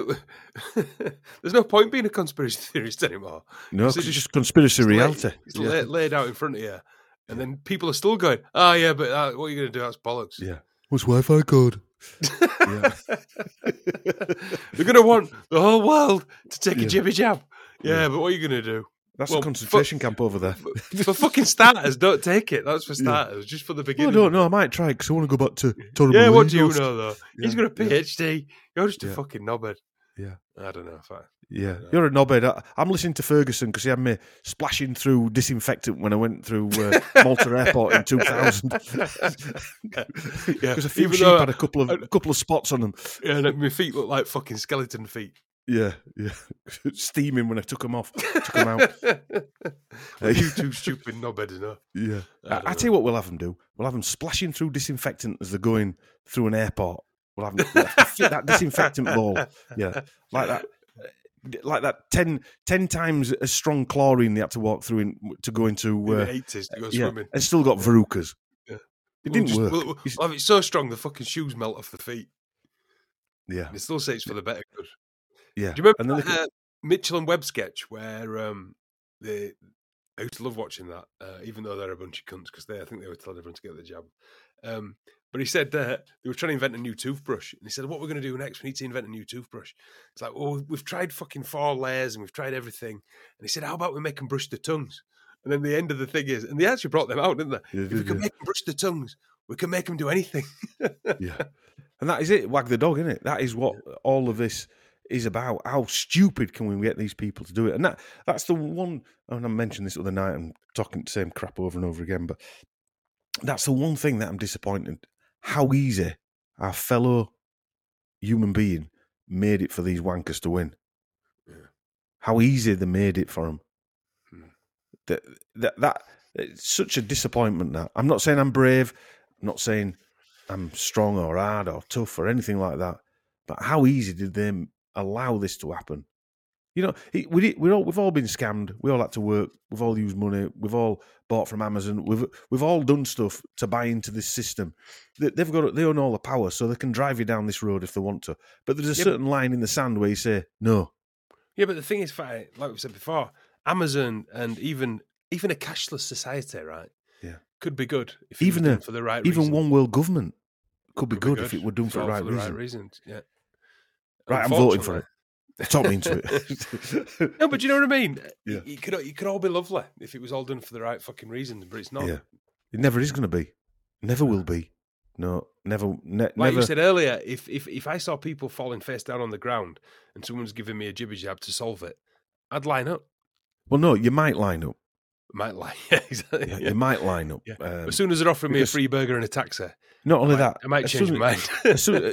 there's no point being a conspiracy theorist anymore. No, because it's just conspiracy reality. It's laid out in front of you. And then people are still going, oh, yeah, but what are you going to do? That's bollocks. Yeah. What's Wi-Fi code? They're going to want the whole world to take a jibby jab. Yeah, but what are you going to do? That's a concentration camp over there. For fucking starters, don't take it. That's for starters, just for the beginning. Well, I don't know. I might try because I want to go back to Tony. Yeah, what do you know, though? He's got a PhD. You're just a fucking knobhead. Yeah. I don't know. Yeah, you're a knobhead. I'm listening to Ferguson because he had me splashing through disinfectant when I went through Malta Airport in 2000. Because a few sheep had a couple of spots on them. Yeah, and my feet look like fucking skeleton feet. Yeah. Steaming when I took them off. Took them out. You two stupid knobheads, no? Yeah. I tell you what we'll have them do. We'll have them splashing through disinfectant as they're going through an airport. We'll have them fit that disinfectant ball. Yeah. Like that 10 times as strong chlorine they had to walk through to go into... in the 80s to go swimming. And still got verrucas. Yeah. It didn't work. We'll have it so strong the fucking shoes melt off the feet. Yeah. And it still say it's for the better good. Yeah. Do you remember that Mitchell and Webb sketch where I used to love watching that, even though they're a bunch of cunts, because I think they were telling everyone to get the jab. But he said they were trying to invent a new toothbrush. And he said, what we're going to do next, we need to invent a new toothbrush. It's like, well, we've tried fucking 4 layers and we've tried everything. And he said, how about we make them brush their tongues? And then the end of the thing is, and they actually brought them out, didn't they? Yeah, if we can make them brush their tongues, we can make them do anything. Yeah. And that is it, wag the dog, isn't it? That is what all of this is about. How stupid can we get these people to do it? And that's the one, and I mentioned this the other night, I'm talking the same crap over and over again, but that's the one thing that I'm disappointed. How easy our fellow human being made it for these wankers to win. Yeah. How easy they made it for them. That it's such a disappointment. That I'm not saying I'm brave. I'm not saying I'm strong or hard or tough or anything like that. But how easy did they allow this to happen? We've all been scammed. We all had to work. We've all used money. We've all bought from Amazon. We've all done stuff to buy into this system. They own all the power, so they can drive you down this road if they want to. But there's a certain line in the sand where you say no. Yeah, but the thing is, like we said before, Amazon and even a cashless society, right? Yeah, could be good if it was done for the right reason. Even one world government could be good if it were done for the right reasons. Yeah, right. I'm voting for it. Talk me into it. No, but you know what I mean? Yeah. It could all be lovely if it was all done for the right fucking reasons, but it's not. Yeah. It never is going to be. Never will be. No, never. Like you said earlier, if I saw people falling face down on the ground and someone's giving me a jibby jab to solve it, I'd line up. Well, no, you might line up. Yeah, exactly. Yeah, you might line up. Yeah. As soon as they're offering me a free burger and a taxi, not only that, I might change my mind. And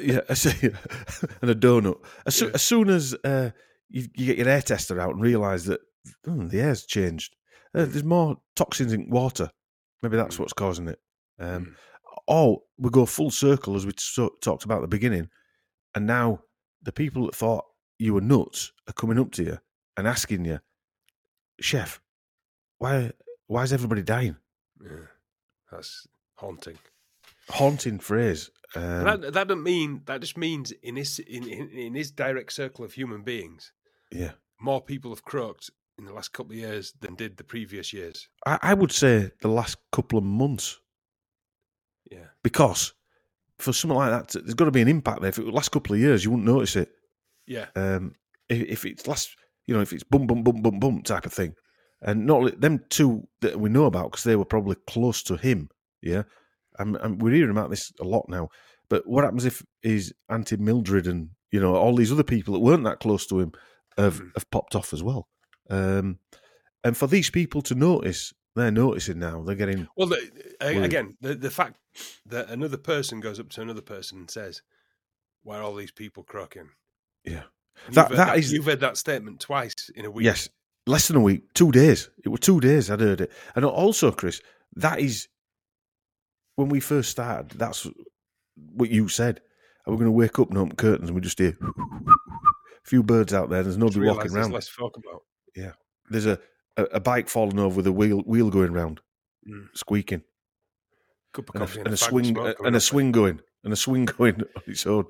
a donut. As soon as you get your air tester out and realise that the air's changed, there's more toxins in water. Maybe that's what's causing it. Or we go full circle, as we talked about at the beginning, and now the people that thought you were nuts are coming up to you and asking you, Chef, why is everybody dying? Yeah, that's haunting. Haunting phrase. That doesn't mean. That just means in his direct circle of human beings, more people have croaked in the last couple of years than did the previous years. I would say the last couple of months. Yeah, because for something like that, there's got to be an impact there. If it was the last couple of years, you wouldn't notice it. Yeah. If it's if it's bum bum bum bum bum type of thing. And not only them two that we know about because they were probably close to him, yeah. And we're hearing about this a lot now. But what happens if he's Auntie Mildred and all these other people that weren't that close to him have popped off as well? And for these people to notice, they're noticing now. They're getting again the fact that another person goes up to another person and says, "Why are all these people croaking?" Yeah. You've read that statement twice in a week. Yes, less than a week, 2 days. It was 2 days I'd heard it. And also, Chris, that is, when we first started, that's what you said. We're going to wake up and open curtains and we just hear a few birds out there. There's nobody walking around. There's less folk about. Yeah. There's a bike falling over with a wheel going round, squeaking. Cup of coffee and a swing going on its own.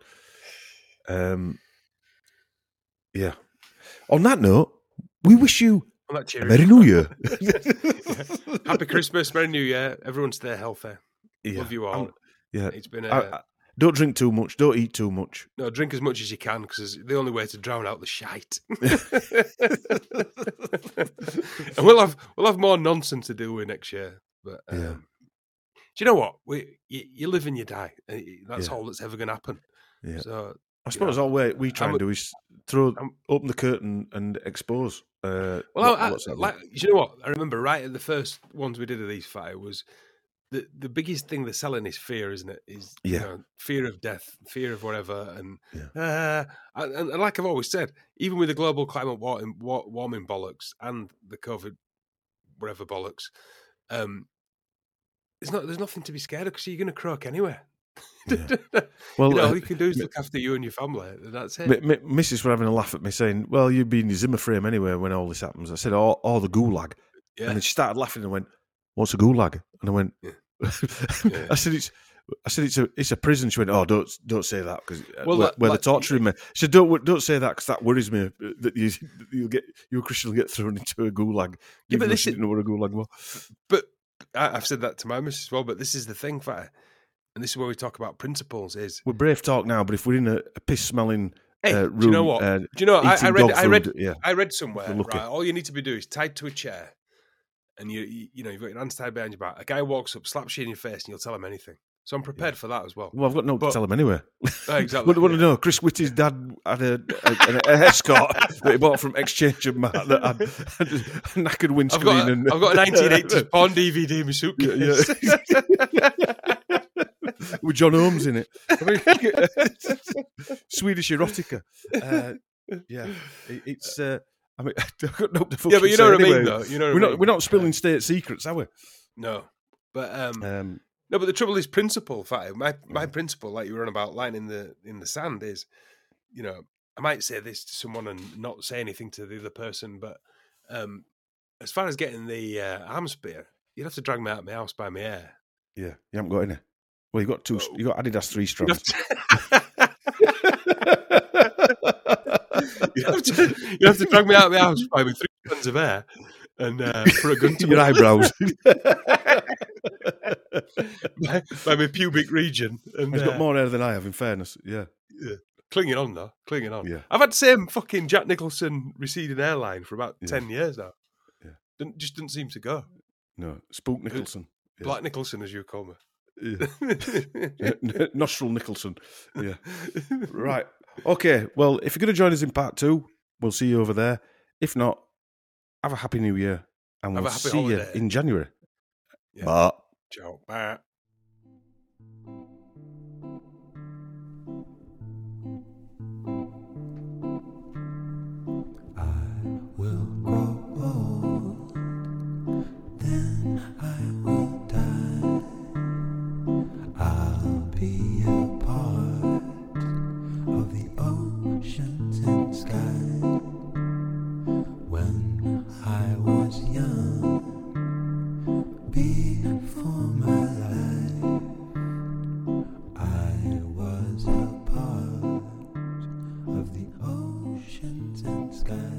Yeah. On that note, we wish you a Merry New Year. Happy Christmas, Merry New Year. Everyone stay healthy. Yeah. Love you all. It's been don't drink too much. Don't eat too much. No, drink as much as you can because it's the only way to drown out the shite. And we'll have more nonsense to deal with next year. But do you know what? You live and you die. That's all that's ever going to happen. Yeah. So I suppose all we try and do is open the curtain and expose. You know what? I remember right at the first ones we did of these five was the biggest thing they're selling is fear, isn't it? Fear of death, fear of whatever, and like I've always said, even with the global climate warming bollocks and the COVID whatever bollocks, there's nothing to be scared of because you're going to croak anyway. Yeah. Well, all you can do is look after you and your family. That's it. Mrs. were having a laugh at me saying, "Well, you'd be in your Zimmer frame anyway when all this happens." I said, "Or the gulag," and then she started laughing and went, "What's a gulag?" And I went, I said, "It's a prison." She went, "Oh, don't say that because where they're torturing me." She said, "Don't say that because that worries me that you a Christian will get thrown into a gulag." Yeah, but she didn't know what a gulag was. But I've said that to my missus as well. But this is the thing, Fatty. And this is where we talk about principles. We're brave talk now, but if we're in a piss-smelling room, do you know what? I read somewhere. Right, all you need to be doing is tied to a chair, and you've got your hands tied behind your back. A guy walks up, slaps you in your face, and you'll tell him anything. So I'm prepared for that as well. Well, I've got no to tell him anyway. Exactly. What do you want to know? Chris Whitty's dad had an escort that he bought from Exchange and Matt that had a knackered windscreen. I've got a 1980s porn DVD in my suitcase. With John Holmes in it. Swedish erotica. It's. I mean, I've got no to fucking but you know what I mean, though. You know, we're not spilling state secrets, are we? No, but no. But the trouble is principle. My principle, like you were on about, line in the sand, is, I might say this to someone and not say anything to the other person, but as far as getting the arm spear, you'd have to drag me out of my house by my hair. Yeah, you haven't got any. Well, you got two. You got Adidas 3 strands. You have to drag me out of the house by 3 strands of hair and for a gun to your eyebrows, by my pubic region. And he's got more hair than I have. In fairness, yeah. Clinging on though, clinging on. Yeah. I've had the same fucking Jack Nicholson receding hairline for about 10 years now. Yeah, just didn't seem to go. No, Spook Nicholson, Black Nicholson, as you call me. Yeah. Nostril Nicholson. Yeah. Right. Okay. Well, if you're going to join us in part 2, we'll see you over there. If not, have a happy New Year, and we'll see you in January. Yeah. Bye. Ciao. Bye. Sky.